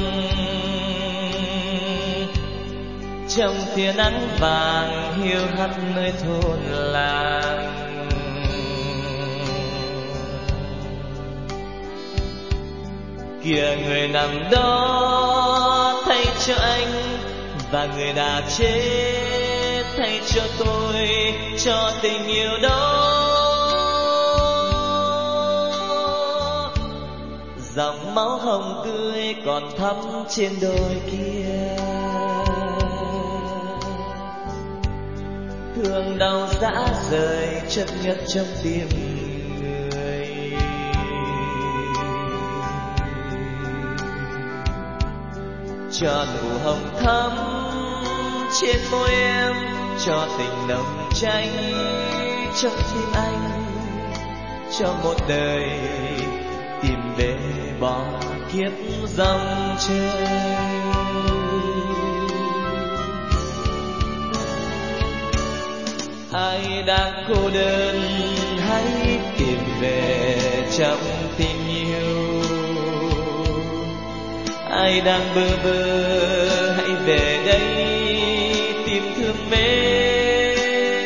trong tia nắng vàng hiu hắt nơi thôn làng. Kìa người nằm đó thay cho anh, và người đã chết thay cho tôi, cho tình yêu đó. Dòng máu hồng tươi còn thắm trên đồi kia, thương đau rã rời chất ngất trong tim người. Cho nụ hồng thắm trên môi em, cho tình nồng cháy trong tim anh, cho một đời tìm về bỏ kiếp dòng chơi. Ai đang cô đơn hãy tìm về trong tình yêu, ai đang bơ vơ hãy về đây tìm thương mến.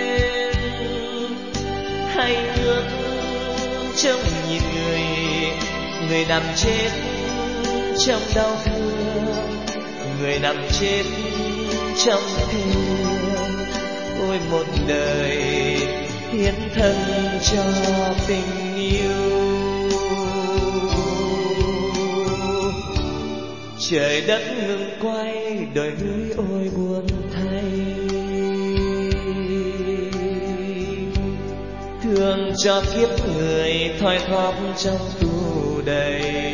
Hãy ước trong nhìn người, người nằm chết trong đau thương, người nằm chết trong thương. Ôi một đời hiến thân cho tình yêu. Trời đất ngừng quay, đời núi ôi buồn thay. Thương cho kiếp người thoi thóp trong tù đầy.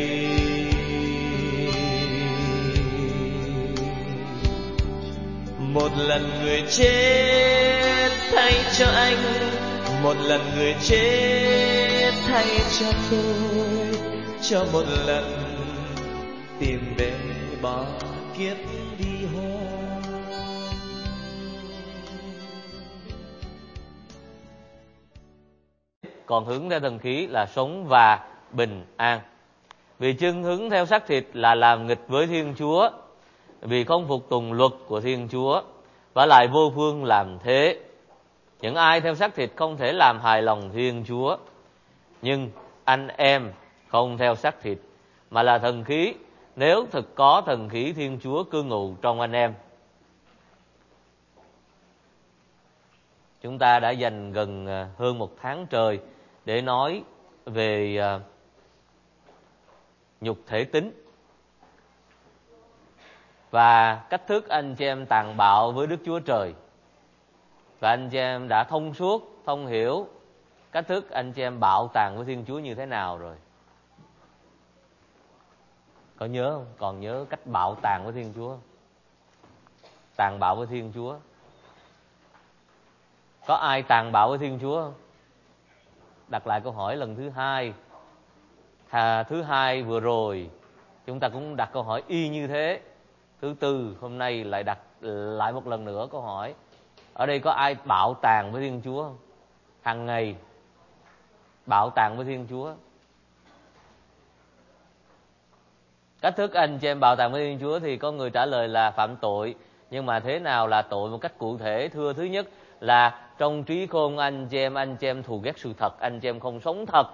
Một lần người chết thay cho anh, một lần người chết thay cho tôi, cho một lần tìm về bỏ kiếp đi hoang. Còn hướng theo thần khí là sống và bình an. Vì chưng hứng theo xác thịt là làm nghịch với Thiên Chúa, vì không phục tùng luật của Thiên Chúa, và lại vô phương làm thế. Những ai theo xác thịt không thể làm hài lòng Thiên Chúa. Nhưng anh em không theo xác thịt, mà là thần khí, nếu thực có thần khí Thiên Chúa cư ngụ trong anh em. Chúng ta đã dành gần hơn một tháng trời để nói về nhục thể tính. Và cách thức anh chị em tàn bạo với Đức Chúa Trời. Và anh chị em đã thông suốt, thông hiểu cách thức anh chị em bạo tàn với Thiên Chúa như thế nào rồi. Có nhớ không? Còn nhớ cách bạo tàn với Thiên Chúa? Tàn bạo với Thiên Chúa. Có ai tàn bạo với Thiên Chúa không? Đặt lại câu hỏi lần thứ hai. Thà thứ hai vừa rồi chúng ta cũng đặt câu hỏi y như thế. Thứ tư hôm nay lại đặt lại một lần nữa câu hỏi. Ở đây có ai bạo tàn với Thiên Chúa không? Hàng ngày bạo tàn với Thiên Chúa. Cách thức anh chị em bạo tàn với Thiên Chúa thì có người trả lời là phạm tội. Nhưng mà thế nào là tội một cách cụ thể? Thưa, thứ nhất là trong trí khôn anh chị em, anh chị em thù ghét sự thật, anh chị em không sống thật,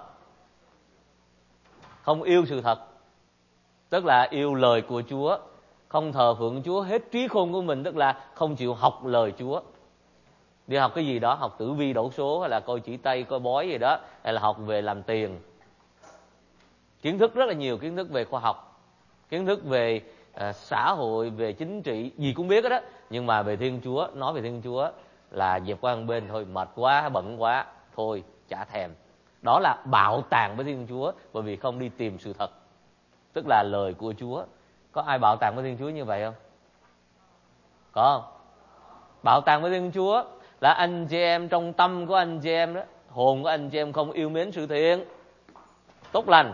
không yêu sự thật, tức là yêu lời của Chúa, không thờ phượng Chúa hết trí khôn của mình, tức là không chịu học lời Chúa. Đi học cái gì đó, học tử vi đổ số hay là coi chỉ tay, coi bói gì đó, hay là học về làm tiền. Kiến thức rất là nhiều, kiến thức về khoa học, kiến thức về à, xã hội, về chính trị, gì cũng biết đó. Nhưng mà về Thiên Chúa, nói về Thiên Chúa là dẹp qua một bên thôi, mệt quá, bận quá, thôi, chả thèm. Đó là bạo tàn với Thiên Chúa, bởi vì không đi tìm sự thật, tức là lời của Chúa. Có ai bạo tàn với Thiên Chúa như vậy không? Có không? Bạo tàn với Thiên Chúa là anh chị em trong tâm của anh chị em đó, hồn của anh chị em không yêu mến sự thiện, tốt lành.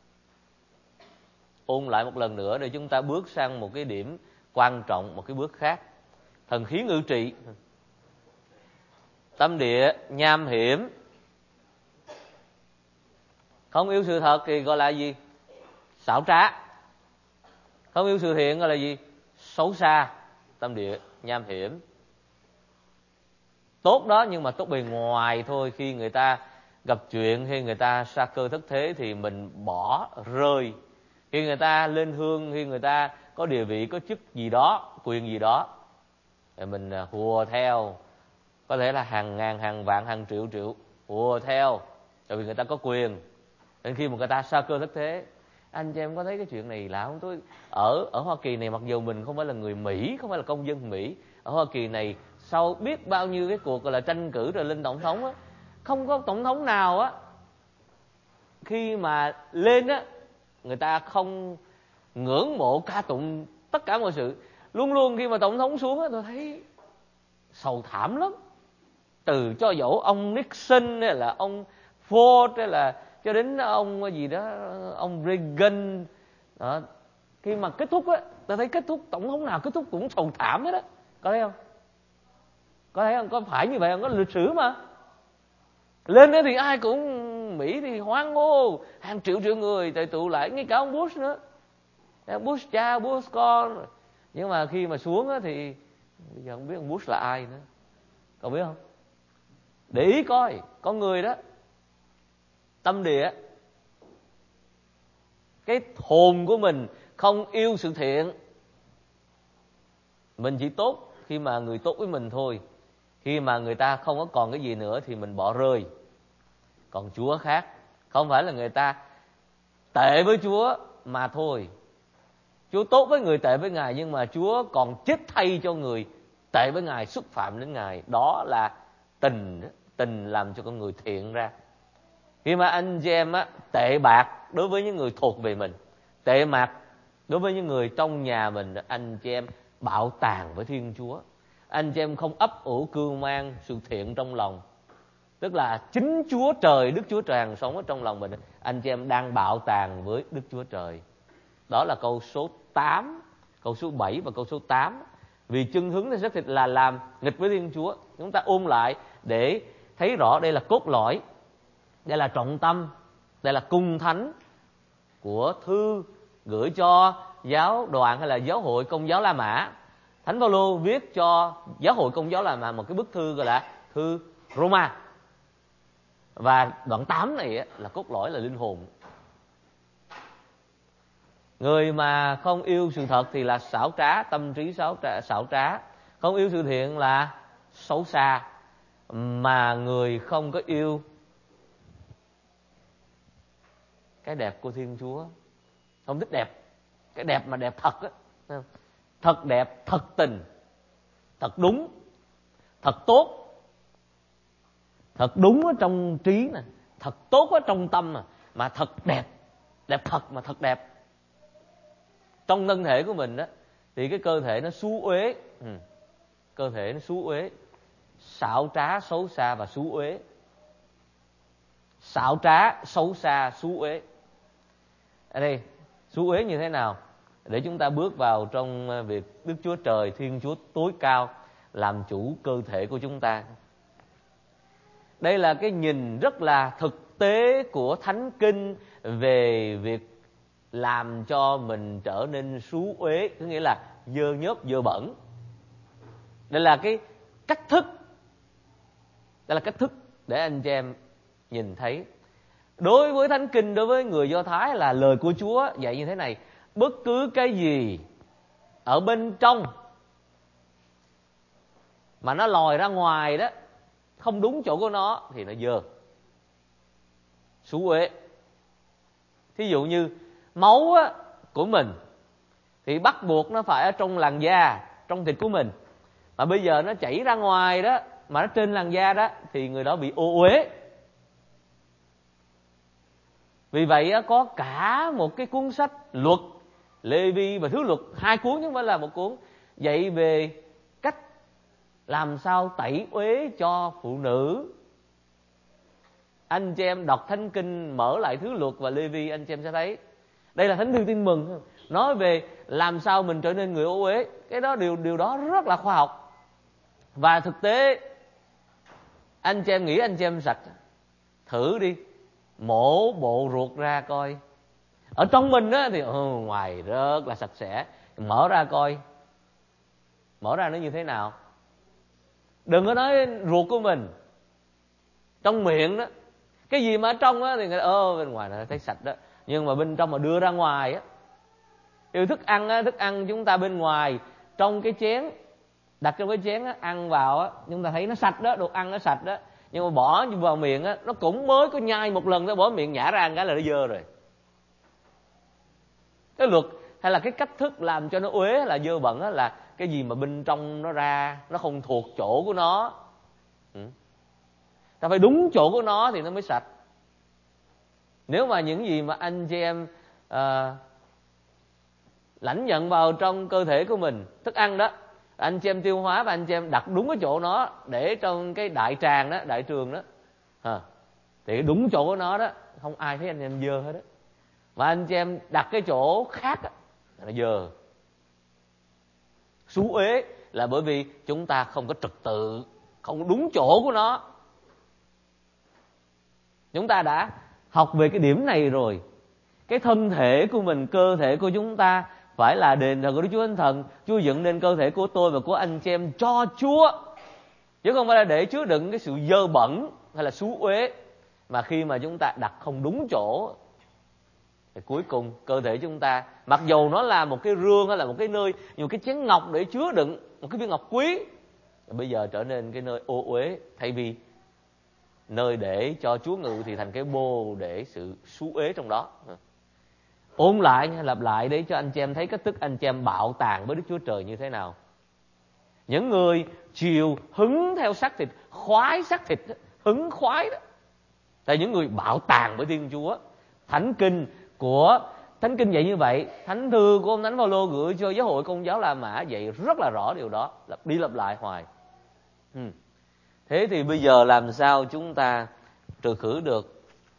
Ôn lại một lần nữa để chúng ta bước sang một cái điểm quan trọng, một cái bước khác. Thần khí ngự trị, tâm địa nham hiểm, không yêu sự thật thì gọi là gì? Xảo trá. Không yêu sự thiện gọi là gì? Xấu xa. Tâm địa nham hiểm. Tốt đó, nhưng mà tốt bề ngoài thôi. Khi người ta gặp chuyện, khi người ta sa cơ thất thế thì mình bỏ rơi. Khi người ta lên hương, khi người ta có địa vị, có chức gì đó, quyền gì đó, thì mình hùa theo. Có thể là hàng ngàn, hàng vạn, hàng triệu triệu hùa theo, tại vì người ta có quyền. Đến khi mà người ta sa cơ thất thế. Anh chị em có thấy cái chuyện này lạ không? Tôi ở ở Hoa Kỳ này, mặc dù mình không phải là người Mỹ, không phải là công dân Mỹ, ở Hoa Kỳ này sau biết bao nhiêu cái cuộc gọi là tranh cử rồi lên tổng thống á, không có tổng thống nào á khi mà lên á người ta không ngưỡng mộ ca tụng tất cả mọi sự. Luôn luôn khi mà tổng thống xuống á, tôi thấy sầu thảm lắm. Từ cho dẫu ông Nixon hay là ông Ford hay là cho đến ông gì đó, ông Reagan đó, khi mà kết thúc á, ta thấy kết thúc tổng thống nào kết thúc cũng sầu thảm hết á. Có thấy không? Có thấy không? Có phải như vậy không? Có lịch sử mà. Lên đó thì ai cũng, Mỹ thì hoan hô, hàng triệu triệu người tề tụ lại, ngay cả ông Bush nữa, Bush cha, Bush con. Nhưng mà khi mà xuống á thì bây giờ không biết ông Bush là ai nữa. Cậu biết không? Để ý coi, con người đó tâm địa, cái hồn của mình không yêu sự thiện. Mình chỉ tốt khi mà người tốt với mình thôi. Khi mà người ta không có còn cái gì nữa thì mình bỏ rơi. Còn Chúa khác, không phải là người ta tệ với Chúa mà thôi. Chúa tốt với người tệ với Ngài, nhưng mà Chúa còn chết thay cho người tệ với Ngài, xúc phạm đến Ngài. Đó là tình, tình làm cho con người thiện ra. Khi mà anh chị em á, tệ bạc đối với những người thuộc về mình, tệ bạc đối với những người trong nhà mình, anh chị em bạo tàn với Thiên Chúa. Anh chị em không ấp ủ cưu mang sự thiện trong lòng, tức là chính Chúa Trời, Đức Chúa Trời hằng sống ở trong lòng mình, anh chị em đang bạo tàn với Đức Chúa Trời. Đó là câu số tám, câu số bảy và câu số tám. Vì chân hứng thì xác thịt là làm nghịch với Thiên Chúa. Chúng ta ôn lại để thấy rõ đây là cốt lõi, đây là trọng tâm, đây là cung thánh của thư gửi cho giáo đoàn hay là giáo hội Công giáo La Mã. Thánh Phaolô viết cho giáo hội Công giáo La Mã một cái bức thư gọi là thư Roma. Và đoạn tám này là cốt lõi, là linh hồn. Người mà không yêu sự thật thì là xảo trá, tâm trí xảo trá, xảo trá. Không yêu sự thiện là xấu xa. Mà người không có yêu cái đẹp của Thiên Chúa, Không thích đẹp, cái đẹp mà đẹp thật á, thật đẹp, thật tình, thật đúng, thật tốt, thật đúng ở trong trí nè, thật tốt ở trong tâm mà, mà thật đẹp, đẹp thật mà thật đẹp. Trong thân thể của mình đó thì cái cơ thể nó xú uế, ừ. cơ thể nó xú uế, xảo trá, xấu xa và xú uế. Xảo trá, xấu xa, xú uế. Ở đây xú uế như thế nào? Để chúng ta bước vào trong việc Đức Chúa Trời, Thiên Chúa tối cao làm chủ cơ thể của chúng ta. Đây là cái nhìn rất là thực tế của Thánh Kinh về việc làm cho mình trở nên xú uế, có nghĩa là dơ nhớp, dơ bẩn. Đây là cái cách thức, đây là cách thức để anh chị em nhìn thấy. Đối với Thánh Kinh, đối với người Do Thái là lời của Chúa dạy như thế này: bất cứ cái gì ở bên trong mà nó lòi ra ngoài đó, không đúng chỗ của nó thì nó dơ, xú uế. Thí dụ như máu á, của mình thì bắt buộc nó phải ở trong làn da, trong thịt của mình. Mà bây giờ nó chảy ra ngoài đó, mà nó trên làn da đó, thì người đó bị ô uế. Vì vậy có cả một cái cuốn sách luật Lê Vi và Thứ Luật, hai cuốn chứ không phải là một cuốn, dạy về cách làm sao tẩy uế cho phụ nữ. Anh chị em đọc Thánh Kinh, mở lại Thứ Luật và Lê Vi, anh chị em sẽ thấy đây là Thánh Thư Tin Mừng, nói về làm sao mình trở nên người ô uế. Cái đó điều điều đó rất là khoa học và thực tế. Anh chị em nghĩ anh chị em sạch, thử đi mổ bộ ruột ra coi. Ở trong mình á thì ừ, ngoài rất là sạch sẽ, mở ra coi, mở ra nó như thế nào. Đừng có nói ruột của mình, trong miệng đó, cái gì mà ở trong á thì ơ bên ngoài là thấy sạch đó, nhưng mà bên trong mà đưa ra ngoài á, thì thức ăn á, thức ăn chúng ta bên ngoài trong cái chén, đặt trong cái chén á, ăn vào á, chúng ta thấy nó sạch đó, đồ ăn nó sạch đó, nhưng mà bỏ vào miệng á, nó cũng mới có nhai một lần nó bỏ miệng nhả ra ăn cái là nó dơ rồi. Cái luật hay là cái cách thức làm cho nó uế là dơ bẩn á, là cái gì mà bên trong nó ra, nó không thuộc chỗ của nó. Ừ. Ta phải đúng chỗ của nó thì nó mới sạch. Nếu mà những gì mà anh chị em à, lãnh nhận vào trong cơ thể của mình, thức ăn đó, anh chị em tiêu hóa và anh chị em đặt đúng cái chỗ nó, để trong cái đại tràng đó, đại trường đó, à, thì đúng chỗ của nó đó, không ai thấy anh em dơ hết đó. Mà anh chị em đặt cái chỗ khác đó, là nó dơ, xú uế, là bởi vì chúng ta không có trật tự, không đúng chỗ của nó. Chúng ta đã học về cái điểm này rồi. Cái thân thể của mình, cơ thể của chúng ta phải là đền thờ của Đức Chúa Thánh Thần. Chúa dựng nên cơ thể của tôi và của anh chị em cho Chúa, chứ không phải là để chứa đựng cái sự dơ bẩn hay là xú uế. Mà khi mà chúng ta đặt không đúng chỗ thì cuối cùng cơ thể chúng ta, mặc dù nó là một cái rương hay là một cái nơi, nhiều cái chén ngọc để chứa đựng một cái viên ngọc quý, bây giờ trở nên cái nơi ô uế. Thay vì nơi để cho Chúa ngự thì thành cái bô để sự xú uế trong đó. Ôn lại, lặp lại để cho anh chị em thấy cách thức anh chị em bạo tàn với Đức Chúa Trời như thế nào. Những người chiều hứng theo xác thịt, khoái xác thịt, hứng khoái đó, là những người bạo tàn với Thiên Chúa. Thánh Kinh của Thánh Kinh dạy như vậy, Thánh thư của ông Thánh Phaolô gửi cho giáo hội Công giáo La Mã dạy rất là rõ điều đó, lặp đi lặp lại hoài. Ừ. Thế thì bây giờ làm sao chúng ta trừ khử được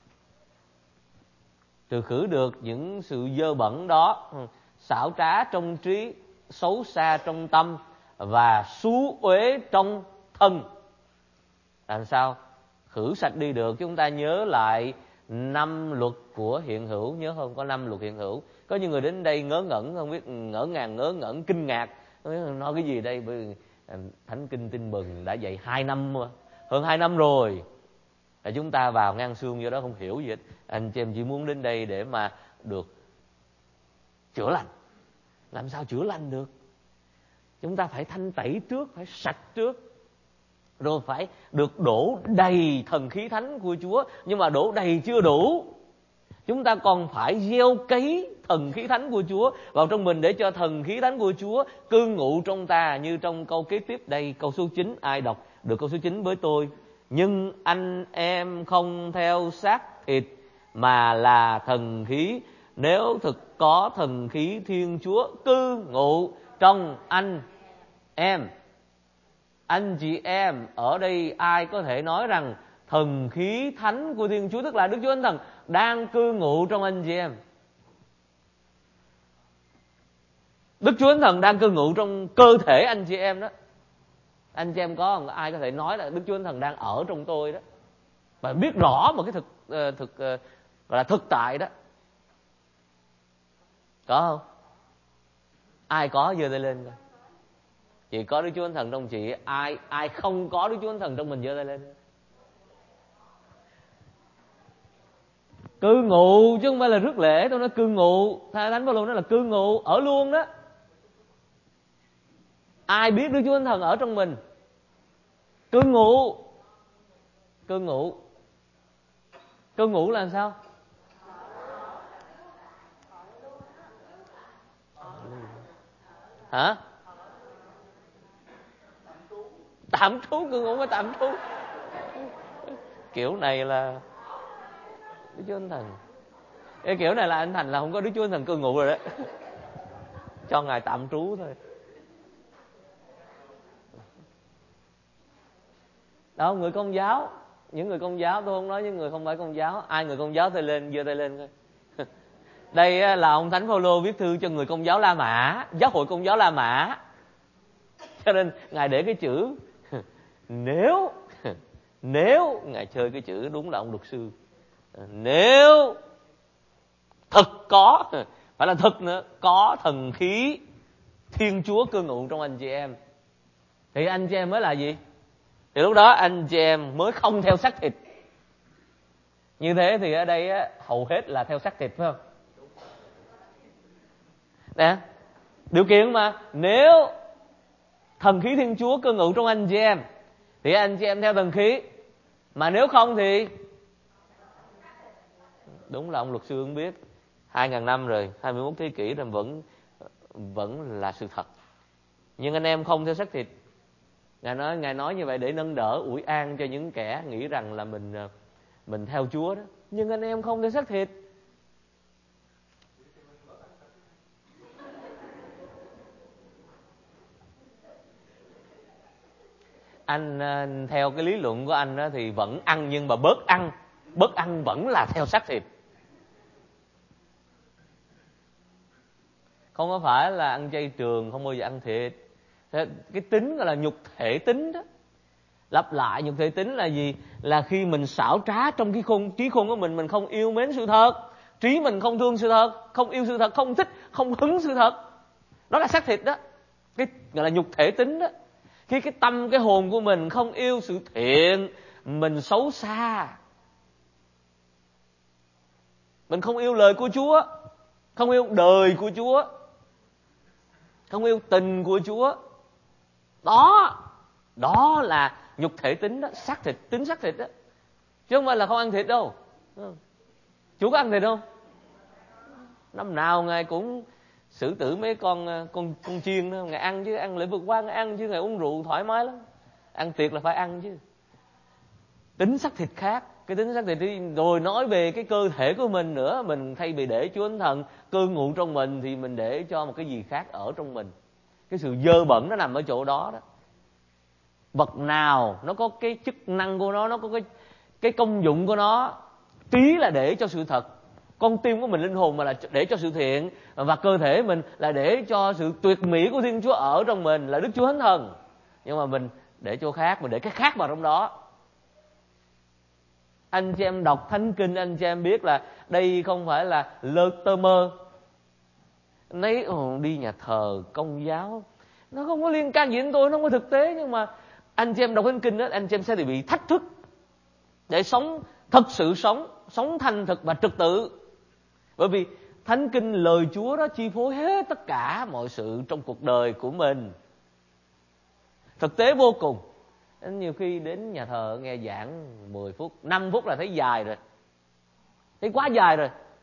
trừ khử được những sự dơ bẩn đó, xảo trá trong trí, xấu xa trong tâm và xú uế trong thân? Làm sao khử sạch đi được? Chúng ta nhớ lại năm luật của hiện hữu, nhớ không? Có năm luật hiện hữu. Có những người đến đây ngớ ngẩn, không biết ngỡ ngàng, ngớ ngẩn, kinh ngạc, nói cái gì đây? Bởi Thánh Kinh Tin Mừng đã dạy hai năm, hơn hai năm rồi. Là chúng ta vào ngang xương vô đó không hiểu gì hết. Anh chị em chỉ muốn đến đây để mà được chữa lành. Làm sao chữa lành được? Chúng ta phải thanh tẩy trước, phải sạch trước, rồi phải được đổ đầy thần khí thánh của Chúa. Nhưng mà đổ đầy chưa đủ. Chúng ta còn phải gieo cấy thần khí thánh của Chúa vào trong mình để cho thần khí thánh của Chúa cư ngụ trong ta. Như trong câu kế tiếp đây, câu số chín, ai đọc được câu số chín với tôi? Nhưng anh em không theo xác thịt mà là thần khí, nếu thực có thần khí Thiên Chúa cư ngụ trong anh em. Anh chị em ở đây ai có thể nói rằng thần khí thánh của Thiên Chúa, tức là Đức Chúa Thánh Thần, đang cư ngụ trong anh chị em? Đức Chúa Thánh Thần đang cư ngụ trong cơ thể anh chị em đó. Anh chị em có ai có thể nói là Đức Chúa Thánh Thần đang ở trong tôi đó, và biết rõ một cái thực thực gọi là thực tại đó, có không? Ai có giơ tay lên coi. Chị có Đức Chúa Thánh Thần trong chị. Ai ai không có Đức Chúa Thánh Thần trong mình giơ tay lên. Cư ngụ chứ không phải là rước lễ. Tôi nói cư ngụ. Thánh Phaolô nói là cư ngụ, ở luôn đó. Ai biết Đức Chúa Thánh Thần ở trong mình? Cư ngụ. Cư ngụ. Cư ngụ là làm sao? Hả? Tạm trú. Cư ngụ với tạm trú. Kiểu này là Đức Chúa Thánh Thần. Cái kiểu này là anh Thành là không có Đức Chúa Thánh Thần cư ngụ rồi đó. Cho Ngài tạm trú thôi. Đâu, người Công giáo. Những người Công giáo, tôi không nói những người không phải Công giáo. Ai người Công giáo tay lên, giơ tay lên coi. Đây là ông Thánh Phaolô viết thư cho người Công giáo La Mã, giáo hội Công giáo La Mã. Cho nên Ngài để cái chữ nếu nếu Ngài chơi cái chữ đúng là ông luật sư. Nếu thực có, phải là thực nữa, có thần khí Thiên Chúa cư ngụ trong anh chị em, thì anh chị em mới là gì? Thì lúc đó anh chị em mới không theo xác thịt. Như thế thì ở đây á, hầu hết là theo xác thịt, phải không? Nè, điều kiện mà nếu thần khí Thiên Chúa cư ngụ trong anh chị em thì anh chị em theo thần khí, mà nếu không thì đúng là ông luật sư không biết. Hai ngàn năm rồi, hai mươi mốt thế kỷ rồi vẫn vẫn là sự thật. Nhưng anh em không theo xác thịt. Ngài nói Ngài nói như vậy để nâng đỡ ủi an cho những kẻ nghĩ rằng là mình mình theo Chúa đó. Nhưng anh em không theo xác thịt. Anh theo cái lý luận của anh đó thì vẫn ăn nhưng mà bớt ăn. Bớt ăn vẫn là theo xác thịt. Không có phải là ăn chay trường không bao giờ ăn thịt. Cái tính gọi là nhục thể tính đó. Lặp lại, nhục thể tính là gì? Là khi mình xảo trá trong cái khôn, trí khôn của mình, mình không yêu mến sự thật, trí mình không thương sự thật, không yêu sự thật, không thích, không hứng sự thật. Đó là xác thịt đó. Cái gọi là nhục thể tính đó. Khi cái tâm, cái hồn của mình không yêu sự thiện, mình xấu xa, mình không yêu lời của Chúa, không yêu đời của Chúa, không yêu tình của Chúa. Đó, đó là nhục thể tính đó, xác thịt, tính xác thịt đó. Chứ không phải là không ăn thịt đâu. Chúa có ăn thịt không? Năm nào Ngài cũng xử tử mấy con con con chiên đó, Ngài ăn chứ, ăn lễ vượt qua Ngài ăn chứ, Ngài uống rượu thoải mái lắm. Ăn tiệc là phải ăn chứ. Tính xác thịt khác, cái tính xác thịt đi, rồi nói về cái cơ thể của mình nữa, mình thay vì để Chúa Thánh Thần cư ngụ trong mình thì mình để cho một cái gì khác ở trong mình. Cái sự dơ bẩn nó nằm ở chỗ đó đó. Vật nào nó có cái chức năng của nó, nó có cái cái công dụng của nó. Trí là để cho sự thật, con tim của mình, linh hồn mà là để cho sự thiện, và cơ thể mình là để cho sự tuyệt mỹ của Thiên Chúa ở trong mình, là Đức Chúa Thánh Thần. Nhưng mà mình để chỗ khác, mình để cái khác vào trong đó. Anh chị em đọc Thánh Kinh, anh chị em biết là đây không phải là lơ tơ mơ. Nói ồ, đi nhà thờ Công giáo nó không có liên can gì đến tôi, nó không có thực tế. Nhưng mà anh chị em đọc Thánh Kinh đó, anh chị em sẽ bị thách thức để sống thật sự, sống sống thành thực và trật tự. Bởi vì Thánh Kinh, lời Chúa đó chi phối hết tất cả mọi sự trong cuộc đời của mình. Thực tế vô cùng. Nhiều khi đến nhà thờ nghe giảng mười phút, năm phút là thấy dài rồi, thấy quá dài rồi.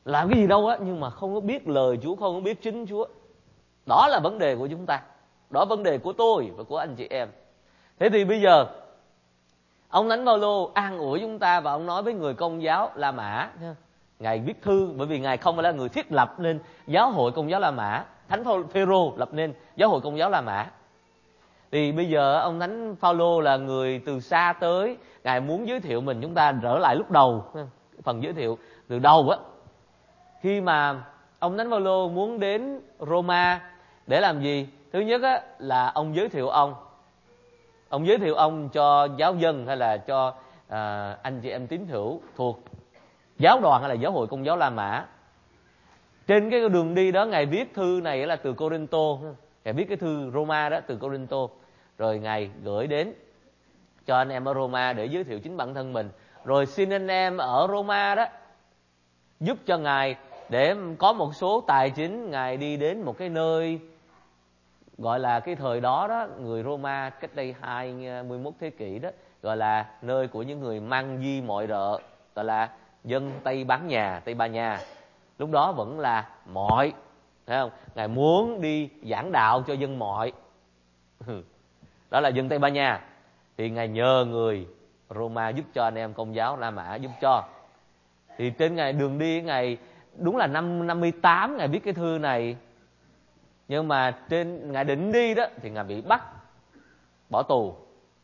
làm cái gì đâu á, nhưng mà không có biết lời Chúa, không có biết chính Chúa. Đó là vấn đề của chúng ta, đó là vấn đề của tôi và của anh chị em. Thế thì bây giờ ông Thánh Phaolô an ủi chúng ta và ông nói với người Công giáo La Mã. Ngài viết thư bởi vì Ngài không phải là người thiết lập nên giáo hội Công giáo La Mã. Thánh Phêrô lập nên giáo hội Công giáo La Mã. Thì bây giờ ông Thánh Phaolô là người từ xa tới, Ngài muốn giới thiệu mình. Chúng ta trở lại lúc đầu, phần giới thiệu từ đầu á. Khi mà ông Thánh Phaolô muốn đến Roma để làm gì? Thứ nhất á, là ông giới thiệu ông Ông giới thiệu ông cho giáo dân hay là cho à, anh chị em tín hữu thuộc giáo đoàn hay là giáo hội Công giáo La Mã. Trên cái đường đi đó, Ngài viết thư này là từ Corinto. Ngài viết cái thư Roma đó từ Corinto. Rồi Ngài gửi đến cho anh em ở Roma để giới thiệu chính bản thân mình. Rồi xin anh em ở Roma đó giúp cho Ngài để có một số tài chính. Ngài đi đến một cái nơi gọi là cái thời đó đó, người Roma cách đây hai mươi mốt thế kỷ đó, gọi là nơi của những người mang di mọi rợ, gọi là dân Tây Bán Nhà, Tây Ban Nha. Lúc đó vẫn là mọi, thấy không? Ngài muốn đi giảng đạo cho dân mọi. Đó là dân Tây Ban Nha. Thì Ngài nhờ người Roma giúp cho anh em Công giáo La Mã giúp cho. Thì trên ngày đường đi, Ngài đúng là năm năm mươi tám Ngài viết cái thư này. Nhưng mà trên Ngài định đi đó thì Ngài bị bắt, bỏ tù.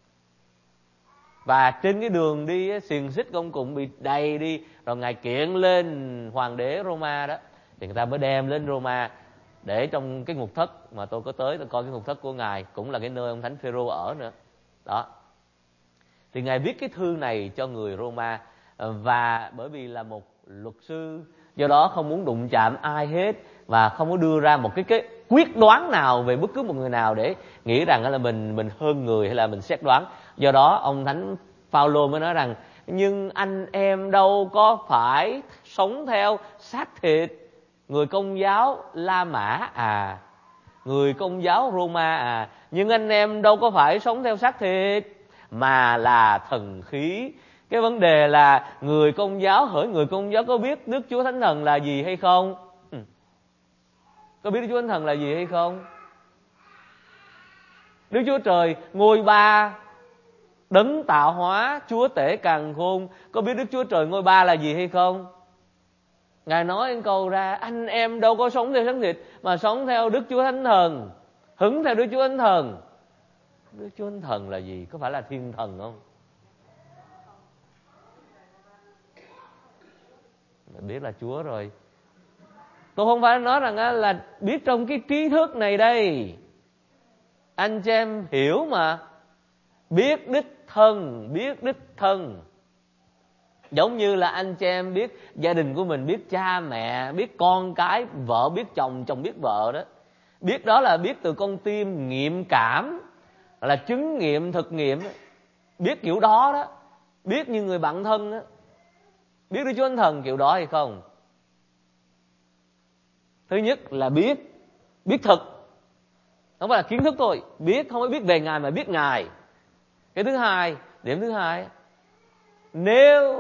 Và trên cái đường đi xiềng xích công cụ bị đầy đi. Rồi Ngài kiện lên hoàng đế Roma đó. Thì người ta mới đem lên Roma để trong cái ngục thất mà tôi có tới, tôi coi cái ngục thất của Ngài, cũng là cái nơi ông Thánh Phêrô ở nữa. Đó. Thì Ngài viết cái thư này cho người Roma. Và bởi vì là một luật sư, do đó không muốn đụng chạm ai hết, và không có đưa ra một cái, cái quyết đoán nào về bất cứ một người nào để nghĩ rằng là mình mình hơn người hay là mình xét đoán. Do đó ông Thánh Phaolô mới nói rằng nhưng anh em đâu có phải sống theo xác thịt, người Công giáo La Mã à, người Công giáo Roma à, nhưng anh em đâu có phải sống theo xác thịt mà là thần khí. Cái vấn đề là người Công giáo, hỡi người Công giáo có biết Đức Chúa Thánh Thần là gì hay không? Ừ. Có biết Đức Chúa Thánh Thần là gì hay không? Đức Chúa Trời ngôi ba, đấng tạo hóa, Chúa tể càn khôn, có biết Đức Chúa Trời ngôi ba là gì hay không? Ngài nói một câu ra, anh em đâu có sống theo xác thịt mà sống theo Đức Chúa Thánh Thần, hứng theo Đức Chúa Thánh Thần. Đức Chúa Thánh Thần là gì? Có phải là thiên thần không? Biết là Chúa rồi. Tôi không phải nói rằng là biết trong cái trí thức này đây. Anh chị em hiểu mà. Biết đích thân, biết đích thân. Giống như là anh chị em biết gia đình của mình, biết cha mẹ, biết con cái, vợ biết chồng, chồng biết vợ đó. Biết đó là biết từ con tim, nghiệm cảm, là chứng nghiệm, thực nghiệm. Biết kiểu đó đó. Biết như người bạn thân đó. Biết Đức Chúa Thánh Thần kiểu đó hay không? Thứ nhất là biết, biết thực. Không phải là kiến thức thôi. Biết, không phải biết về Ngài mà biết Ngài. Cái thứ hai, điểm thứ hai, nếu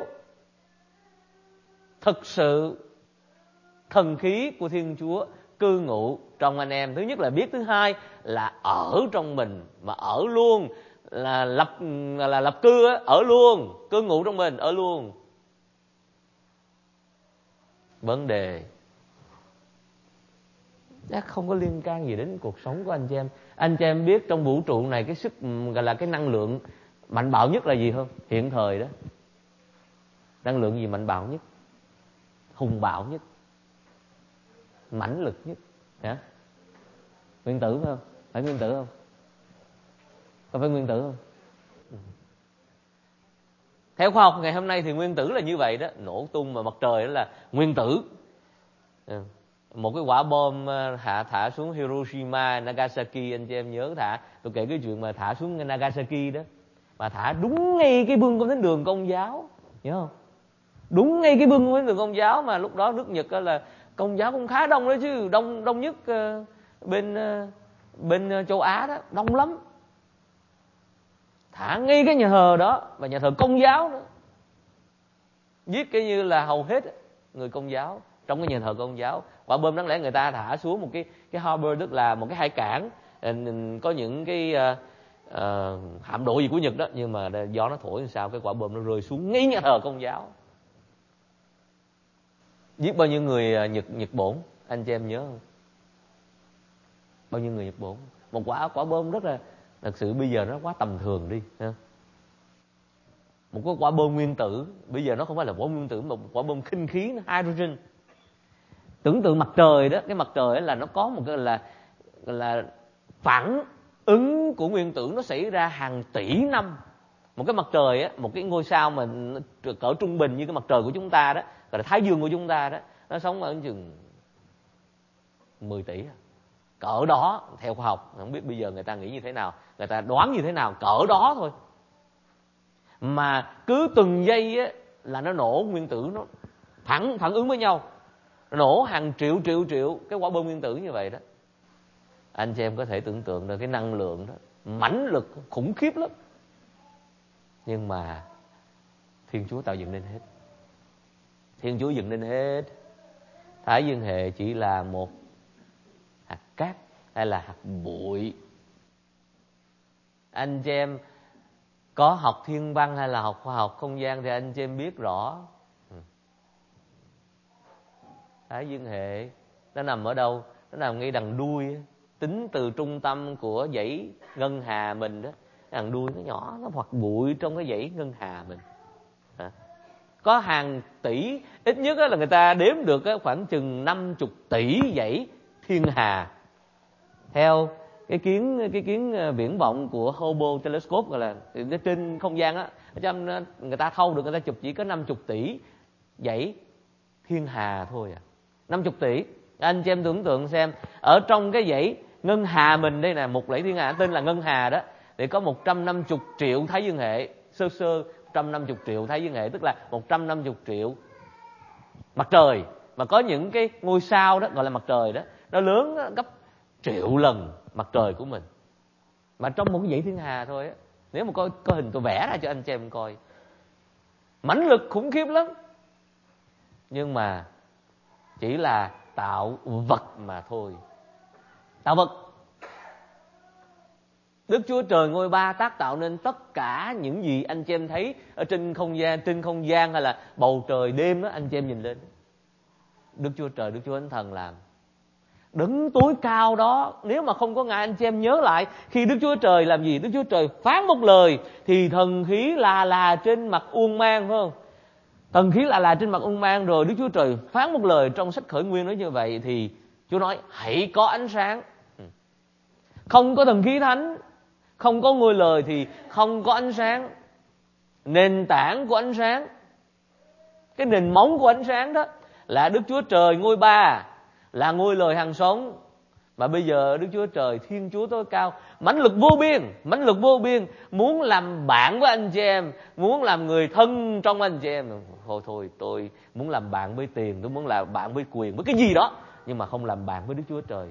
thực sự thần khí của Thiên Chúa cư ngụ trong anh em, thứ nhất là biết, thứ hai là ở trong mình, mà ở luôn, là lập là lập cư, ở luôn, cư ngụ trong mình, ở luôn. Vấn đề chắc không có liên can gì đến cuộc sống của anh chị em. Anh chị em biết trong vũ trụ này cái sức gọi là cái năng lượng mạnh bạo nhất là gì không? Hiện thời đó, năng lượng gì mạnh bạo nhất, hùng bạo nhất, mãnh lực nhất? Hả? Nguyên tử phải không? Phải nguyên tử không? Có phải nguyên tử không? Theo khoa học ngày hôm nay thì nguyên tử là như vậy đó, nổ tung mà mặt trời đó là nguyên tử. Một cái quả bom hạ thả xuống Hiroshima, Nagasaki, anh chị em nhớ thả, tôi kể cái chuyện mà thả xuống Nagasaki đó, mà thả đúng ngay cái bưng của thánh đường Công giáo, nhớ không? Đúng ngay cái bưng của thánh đường Công giáo, mà lúc đó nước Nhật là Công giáo cũng khá đông đó chứ, đông đông nhất bên bên châu Á đó, đông lắm. Thả ngay cái nhà thờ đó, và nhà thờ Công giáo nữa, giết cái như là hầu hết người Công giáo trong cái nhà thờ Công giáo. Quả bom đáng lẽ người ta thả xuống một cái cái harbor, tức là một cái hải cảng, có những cái uh, uh, hạm đội gì của Nhật đó, nhưng mà gió nó thổi làm sao cái quả bom nó rơi xuống ngay nhà thờ Công giáo, giết bao nhiêu người Nhật Nhật Bổn, anh chị em nhớ không? Bao nhiêu người Nhật Bổn? Một quả quả bom rất là, thật sự bây giờ nó quá tầm thường đi ha. Một cái quả bom nguyên tử, bây giờ nó không phải là quả bom nguyên tử mà một quả bom khinh khí, nó hydrogen. Tưởng tượng mặt trời đó, cái mặt trời là nó có một cái là là phản ứng của nguyên tử nó xảy ra hàng tỷ năm. Một cái mặt trời á, một cái ngôi sao mà cỡ trung bình như cái mặt trời của chúng ta đó, gọi là Thái Dương của chúng ta đó, nó sống ở chừng mười tỷ. Cỡ đó theo khoa học, không biết bây giờ người ta nghĩ như thế nào, người ta đoán như thế nào, cỡ đó thôi. Mà cứ từng giây á là nó nổ nguyên tử, nó phản phản ứng với nhau, nổ hàng triệu triệu triệu cái quả bom nguyên tử như vậy đó. Anh chị em có thể tưởng tượng được cái năng lượng đó, mãnh lực khủng khiếp lắm. Nhưng mà Thiên Chúa tạo dựng nên hết. Thiên Chúa dựng nên hết. Thái Dương hệ chỉ là một hạt cát hay là hạt bụi. Anh chị em có học thiên văn hay là học khoa học không gian thì anh chị em biết rõ. Thái Dương hệ nó nằm ở đâu? Nó nằm ngay đằng đuôi, tính từ trung tâm của dãy ngân hà mình đó, đằng đuôi nó nhỏ, nó hoặc bụi trong cái dãy ngân hà mình. Hả? Có hàng tỷ, ít nhất là người ta đếm được khoảng chừng năm mươi tỷ dãy thiên hà. Theo cái kiến cái kiến viễn vọng của Hubble telescope, gọi là nó trên không gian á, người ta thâu được, người ta chụp chỉ có năm mươi tỷ dãy thiên hà thôi à. năm mươi tỷ. Anh chị em tưởng tượng xem, ở trong cái dãy ngân hà mình đây nè, một dãy thiên hà tên là ngân hà đó, thì có một trăm năm mươi triệu Thái Dương hệ, sơ sơ một trăm năm mươi triệu Thái Dương hệ, tức là một trăm năm mươi triệu mặt trời. Mà có những cái ngôi sao đó gọi là mặt trời đó, nó lớn đó, gấp triệu lần mặt trời của mình, mà trong một cái dãy thiên hà thôi á. Nếu mà có, có hình tôi vẽ ra cho anh chị em coi, mãnh lực khủng khiếp lắm. Nhưng mà chỉ là tạo vật mà thôi. Tạo vật. Đức Chúa Trời ngôi ba tác tạo nên tất cả những gì anh chị em thấy ở trên không gian, trên không gian hay là bầu trời đêm đó, anh chị em nhìn lên, Đức Chúa Trời, Đức Chúa Thánh Thần làm. Đấng tối cao đó, nếu mà không có Ngài, anh chị em nhớ lại khi Đức Chúa Trời làm gì? Đức Chúa Trời phán một lời thì thần khí là là trên mặt uông mang, phải không? Thần khí là là trên mặt uông mang, rồi Đức Chúa Trời phán một lời trong sách Khởi Nguyên nói như vậy thì Chúa nói hãy có ánh sáng. Không có thần khí thánh, không có ngôi lời thì không có ánh sáng. Nền tảng của ánh sáng, cái nền móng của ánh sáng đó là Đức Chúa Trời ngôi ba, là ngôi lời hằng sống. Mà bây giờ Đức Chúa Trời Thiên Chúa tối cao, mãnh lực vô biên, mãnh lực vô biên, muốn làm bạn với anh chị em, muốn làm người thân trong anh chị em. Thôi thôi, tôi muốn làm bạn với tiền, tôi muốn làm bạn với quyền, với cái gì đó, nhưng mà không làm bạn với Đức Chúa Trời.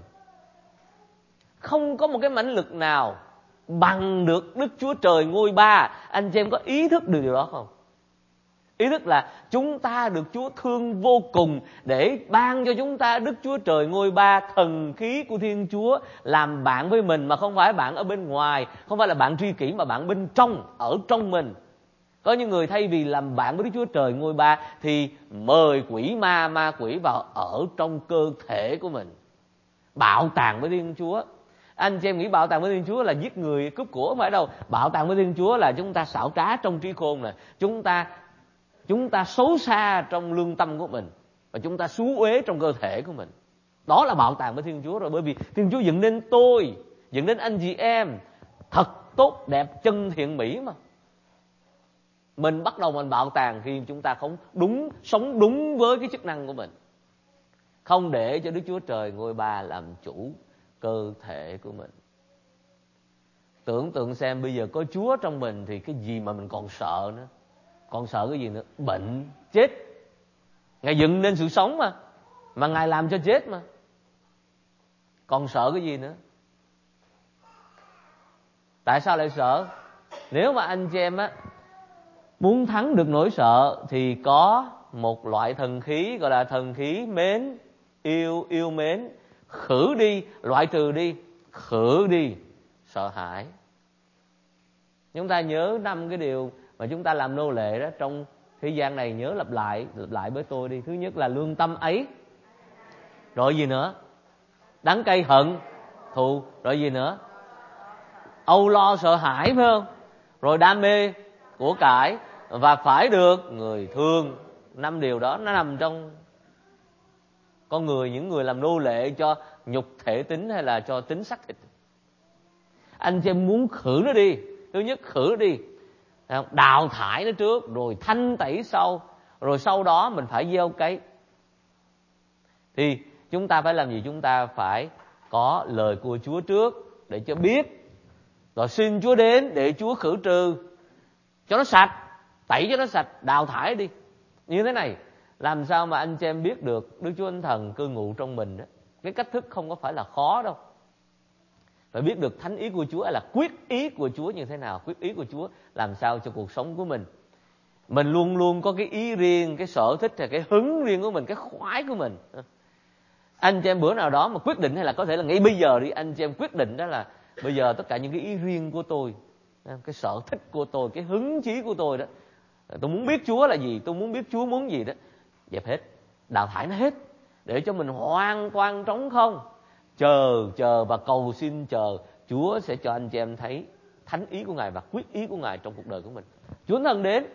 Không có một cái mãnh lực nào bằng được Đức Chúa Trời ngôi ba. Anh chị em có ý thức được điều đó không? Ý thức là chúng ta được Chúa thương vô cùng để ban cho chúng ta Đức Chúa Trời ngôi ba, thần khí của Thiên Chúa, làm bạn với mình, mà không phải bạn ở bên ngoài, không phải là bạn tri kỷ, mà bạn bên trong, ở trong mình. Có những người thay vì làm bạn với Đức Chúa Trời ngôi ba thì mời quỷ ma, ma quỷ vào ở trong cơ thể của mình, bạo tàn với Thiên Chúa. Anh chị em nghĩ bạo tàn với Thiên Chúa là giết người, cướp của, không phải đâu. Bạo tàn với Thiên Chúa là chúng ta xảo trá trong trí khôn nè, chúng ta chúng ta xấu xa trong lương tâm của mình, và chúng ta xú uế trong cơ thể của mình. Đó là bạo tàn với Thiên Chúa rồi. Bởi vì Thiên Chúa dựng nên tôi, dựng nên anh chị em thật tốt đẹp, chân thiện mỹ mà. Mình bắt đầu mình bạo tàn khi chúng ta không đúng, sống đúng với cái chức năng của mình, không để cho Đức Chúa Trời ngôi ba làm chủ cơ thể của mình. Tưởng tượng xem, bây giờ có Chúa trong mình thì cái gì mà mình còn sợ nữa? Còn sợ cái gì nữa? Bệnh, chết. Ngài dựng nên sự sống mà, mà Ngài làm cho chết mà. Còn sợ cái gì nữa? Tại sao lại sợ? Nếu mà anh chị em á muốn thắng được nỗi sợ thì có một loại thần khí gọi là thần khí mến, yêu, yêu mến, khử đi, loại trừ đi, khử đi sợ hãi. Chúng ta nhớ năm cái điều mà chúng ta làm nô lệ đó trong thế gian này, nhớ lặp lại, lặp lại với tôi đi. Thứ nhất là lương tâm ấy. Rồi gì nữa? Đắng cay hận thù. Rồi gì nữa? Âu lo sợ hãi, phải không? Rồi đam mê của cải và phải được người thương. Năm điều đó nó nằm trong con người, những người làm nô lệ cho nhục thể tính hay là cho tính xác thịt. Anh chị em muốn khử nó đi. Thứ nhất khử nó đi, đào thải nó trước, rồi thanh tẩy sau, rồi sau đó mình phải gieo cấy. Thì chúng ta phải làm gì? Chúng ta phải có lời của Chúa trước để cho biết, rồi xin Chúa đến để Chúa khử trừ cho nó sạch, tẩy cho nó sạch, đào thải đi. Như thế này, làm sao mà anh chị em biết được Đức Chúa Thánh Thần cư ngụ trong mình đó? Cái cách thức không có phải là khó đâu. Phải biết được thánh ý của Chúa hay là quyết ý của Chúa như thế nào. Quyết ý của Chúa làm sao cho cuộc sống của mình. Mình luôn luôn có cái ý riêng, cái sở thích hay cái hứng riêng của mình, cái khoái của mình. Anh chị em bữa nào đó mà quyết định, hay là có thể là ngay bây giờ đi, anh chị em quyết định đó là bây giờ tất cả những cái ý riêng của tôi, cái sở thích của tôi, cái hứng chí của tôi đó, tôi muốn biết Chúa là gì, tôi muốn biết Chúa muốn gì đó, dẹp hết, đào thải nó hết, để cho mình hoàn toàn trống không. Chờ, chờ và cầu xin chờ Chúa sẽ cho anh chị em thấy thánh ý của Ngài và quyết ý của Ngài trong cuộc đời của mình. Chúa Thần đến.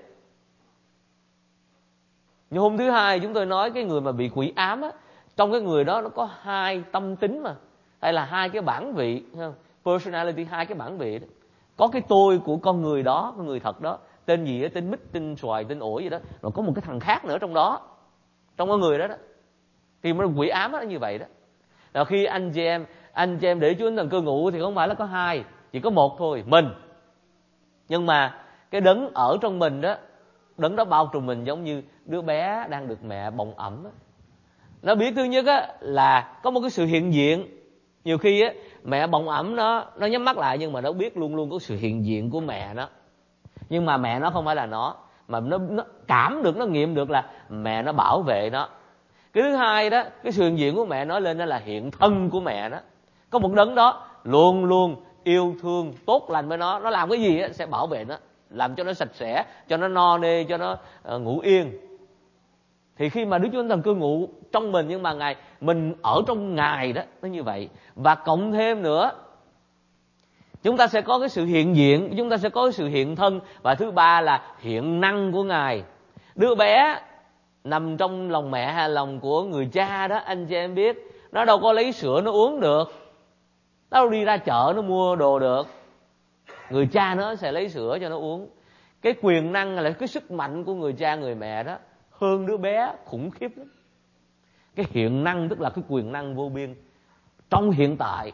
Như hôm thứ hai chúng tôi nói cái người mà bị quỷ ám á, trong cái người đó nó có hai tâm tính mà, hay là hai cái bản vị, personality, hai cái bản vị đó. Có cái tôi của con người đó, con người thật đó, tên gì đó, tên mít, tên xoài, tên ổi gì đó, rồi có một cái thằng khác nữa trong đó, trong con người đó đó. Thì nó quỷ ám nó như vậy đó. Rồi khi anh chị em, anh chị em để Chúa Thánh Thần cư ngụ thì không phải là có hai, chỉ có một thôi, mình. Nhưng mà cái đấng ở trong mình đó, đấng đó bao trùm mình giống như đứa bé đang được mẹ bồng ẩm. Nó biết thứ nhất á, là có một cái sự hiện diện. Nhiều khi á, mẹ bồng ẩm nó, nó nhắm mắt lại nhưng mà nó biết luôn luôn có sự hiện diện của mẹ nó. Nhưng mà mẹ nó không phải là nó, mà nó, nó cảm được, nó nghiệm được là mẹ nó bảo vệ nó. Cái thứ hai đó, cái sự hiện diện của mẹ nói lên đó là hiện thân của mẹ đó. Có một đấng đó luôn luôn yêu thương, tốt lành với nó. Nó làm cái gì á, sẽ bảo vệ nó, làm cho nó sạch sẽ, cho nó no nê, cho nó uh, ngủ yên. Thì khi mà Đức Chúa Thánh Thần cư ngụ trong mình, nhưng mà Ngài, mình ở trong Ngài đó, nó như vậy. Và cộng thêm nữa, chúng ta sẽ có cái sự hiện diện, chúng ta sẽ có cái sự hiện thân. Và thứ ba là hiện năng của Ngài. Đứa bé nằm trong lòng mẹ hay lòng của người cha đó, anh chị em biết, nó đâu có lấy sữa nó uống được, nó đâu đi ra chợ nó mua đồ được. Người cha nó sẽ lấy sữa cho nó uống. Cái quyền năng là cái sức mạnh của người cha người mẹ đó hơn đứa bé khủng khiếp lắm. Cái hiện năng tức là cái quyền năng vô biên trong hiện tại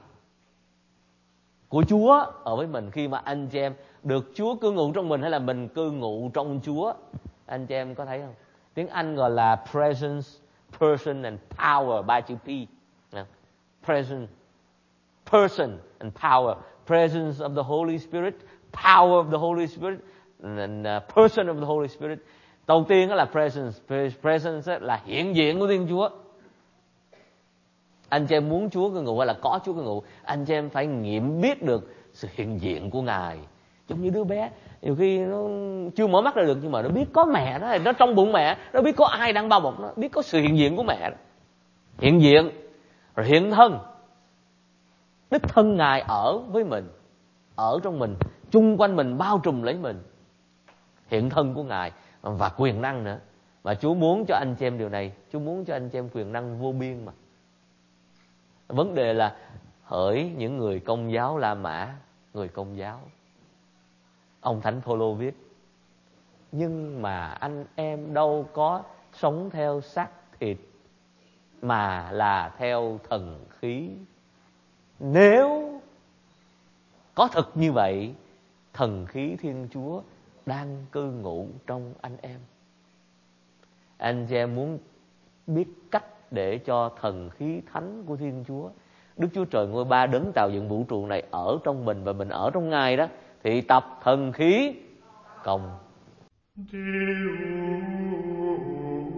của Chúa ở với mình. Khi mà anh chị em được Chúa cư ngụ trong mình, hay là mình cư ngụ trong Chúa, anh chị em có thấy không? Tiếng Anh gọi là presence, person and power, ba chữ P. Presence, person and power. Presence of the Holy Spirit, power of the Holy Spirit, and uh, person of the Holy Spirit. Đầu tiên đó là presence. Presence là hiện diện của Thiên Chúa. Anh chị em muốn Chúa cư ngụ hay là có Chúa cư ngụ, anh chị em phải nghiệm biết được sự hiện diện của Ngài. Giống như đứa bé, nhiều khi nó chưa mở mắt ra được, nhưng mà nó biết có mẹ đó, nó trong bụng mẹ, nó biết có ai đang bao bọc nó, biết có sự hiện diện của mẹ đó. Hiện diện, rồi hiện thân. Đích thân Ngài ở với mình, ở trong mình, chung quanh mình, bao trùm lấy mình. Hiện thân của Ngài và quyền năng nữa. Và Chúa muốn cho anh chị em điều này. Chúa muốn cho anh chị em quyền năng vô biên mà. Vấn đề là hỡi những người Công giáo La Mã, người Công giáo, ông Thánh Phaolô viết, nhưng mà anh em đâu có sống theo xác thịt, mà là theo thần khí. Nếu có thật như vậy, thần khí Thiên Chúa đang cư ngụ trong anh em. Anh chị em muốn biết cách để cho thần khí thánh của Thiên Chúa, Đức Chúa Trời ngôi ba đấng tạo dựng vũ trụ này ở trong mình và mình ở trong Ngài đó, thì tập thần khí công.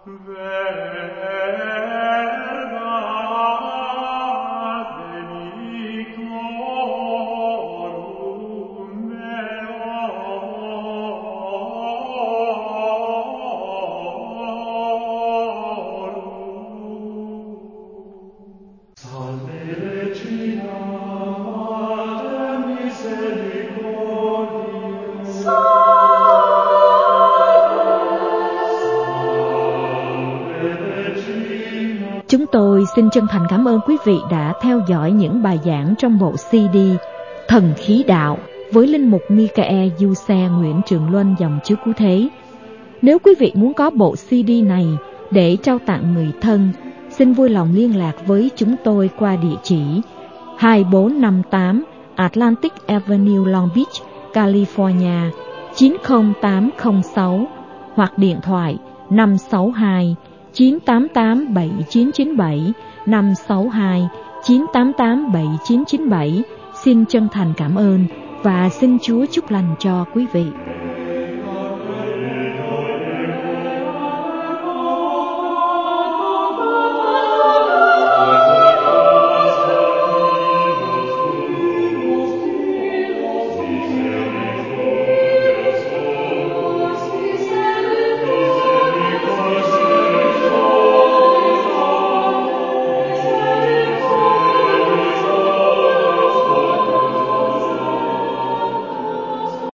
Chúng tôi xin chân thành cảm ơn quý vị đã theo dõi những bài giảng trong bộ xê đê Thần Khí Đạo với Linh mục Michael Du Xe Nguyễn Trường Luân dòng chứa Cứu Thế. Nếu quý vị muốn có bộ xê đê này để trao tặng người thân, xin vui lòng liên lạc với chúng tôi qua địa chỉ hai bốn năm tám Atlantic Avenue, Long Beach, California chín không tám không sáu hoặc điện thoại năm sáu hai chín tám tám bảy chín chín bảy, năm sáu hai chín tám tám bảy chín chín bảy. Xin chân thành cảm ơn và xin Chúa chúc lành cho quý vị.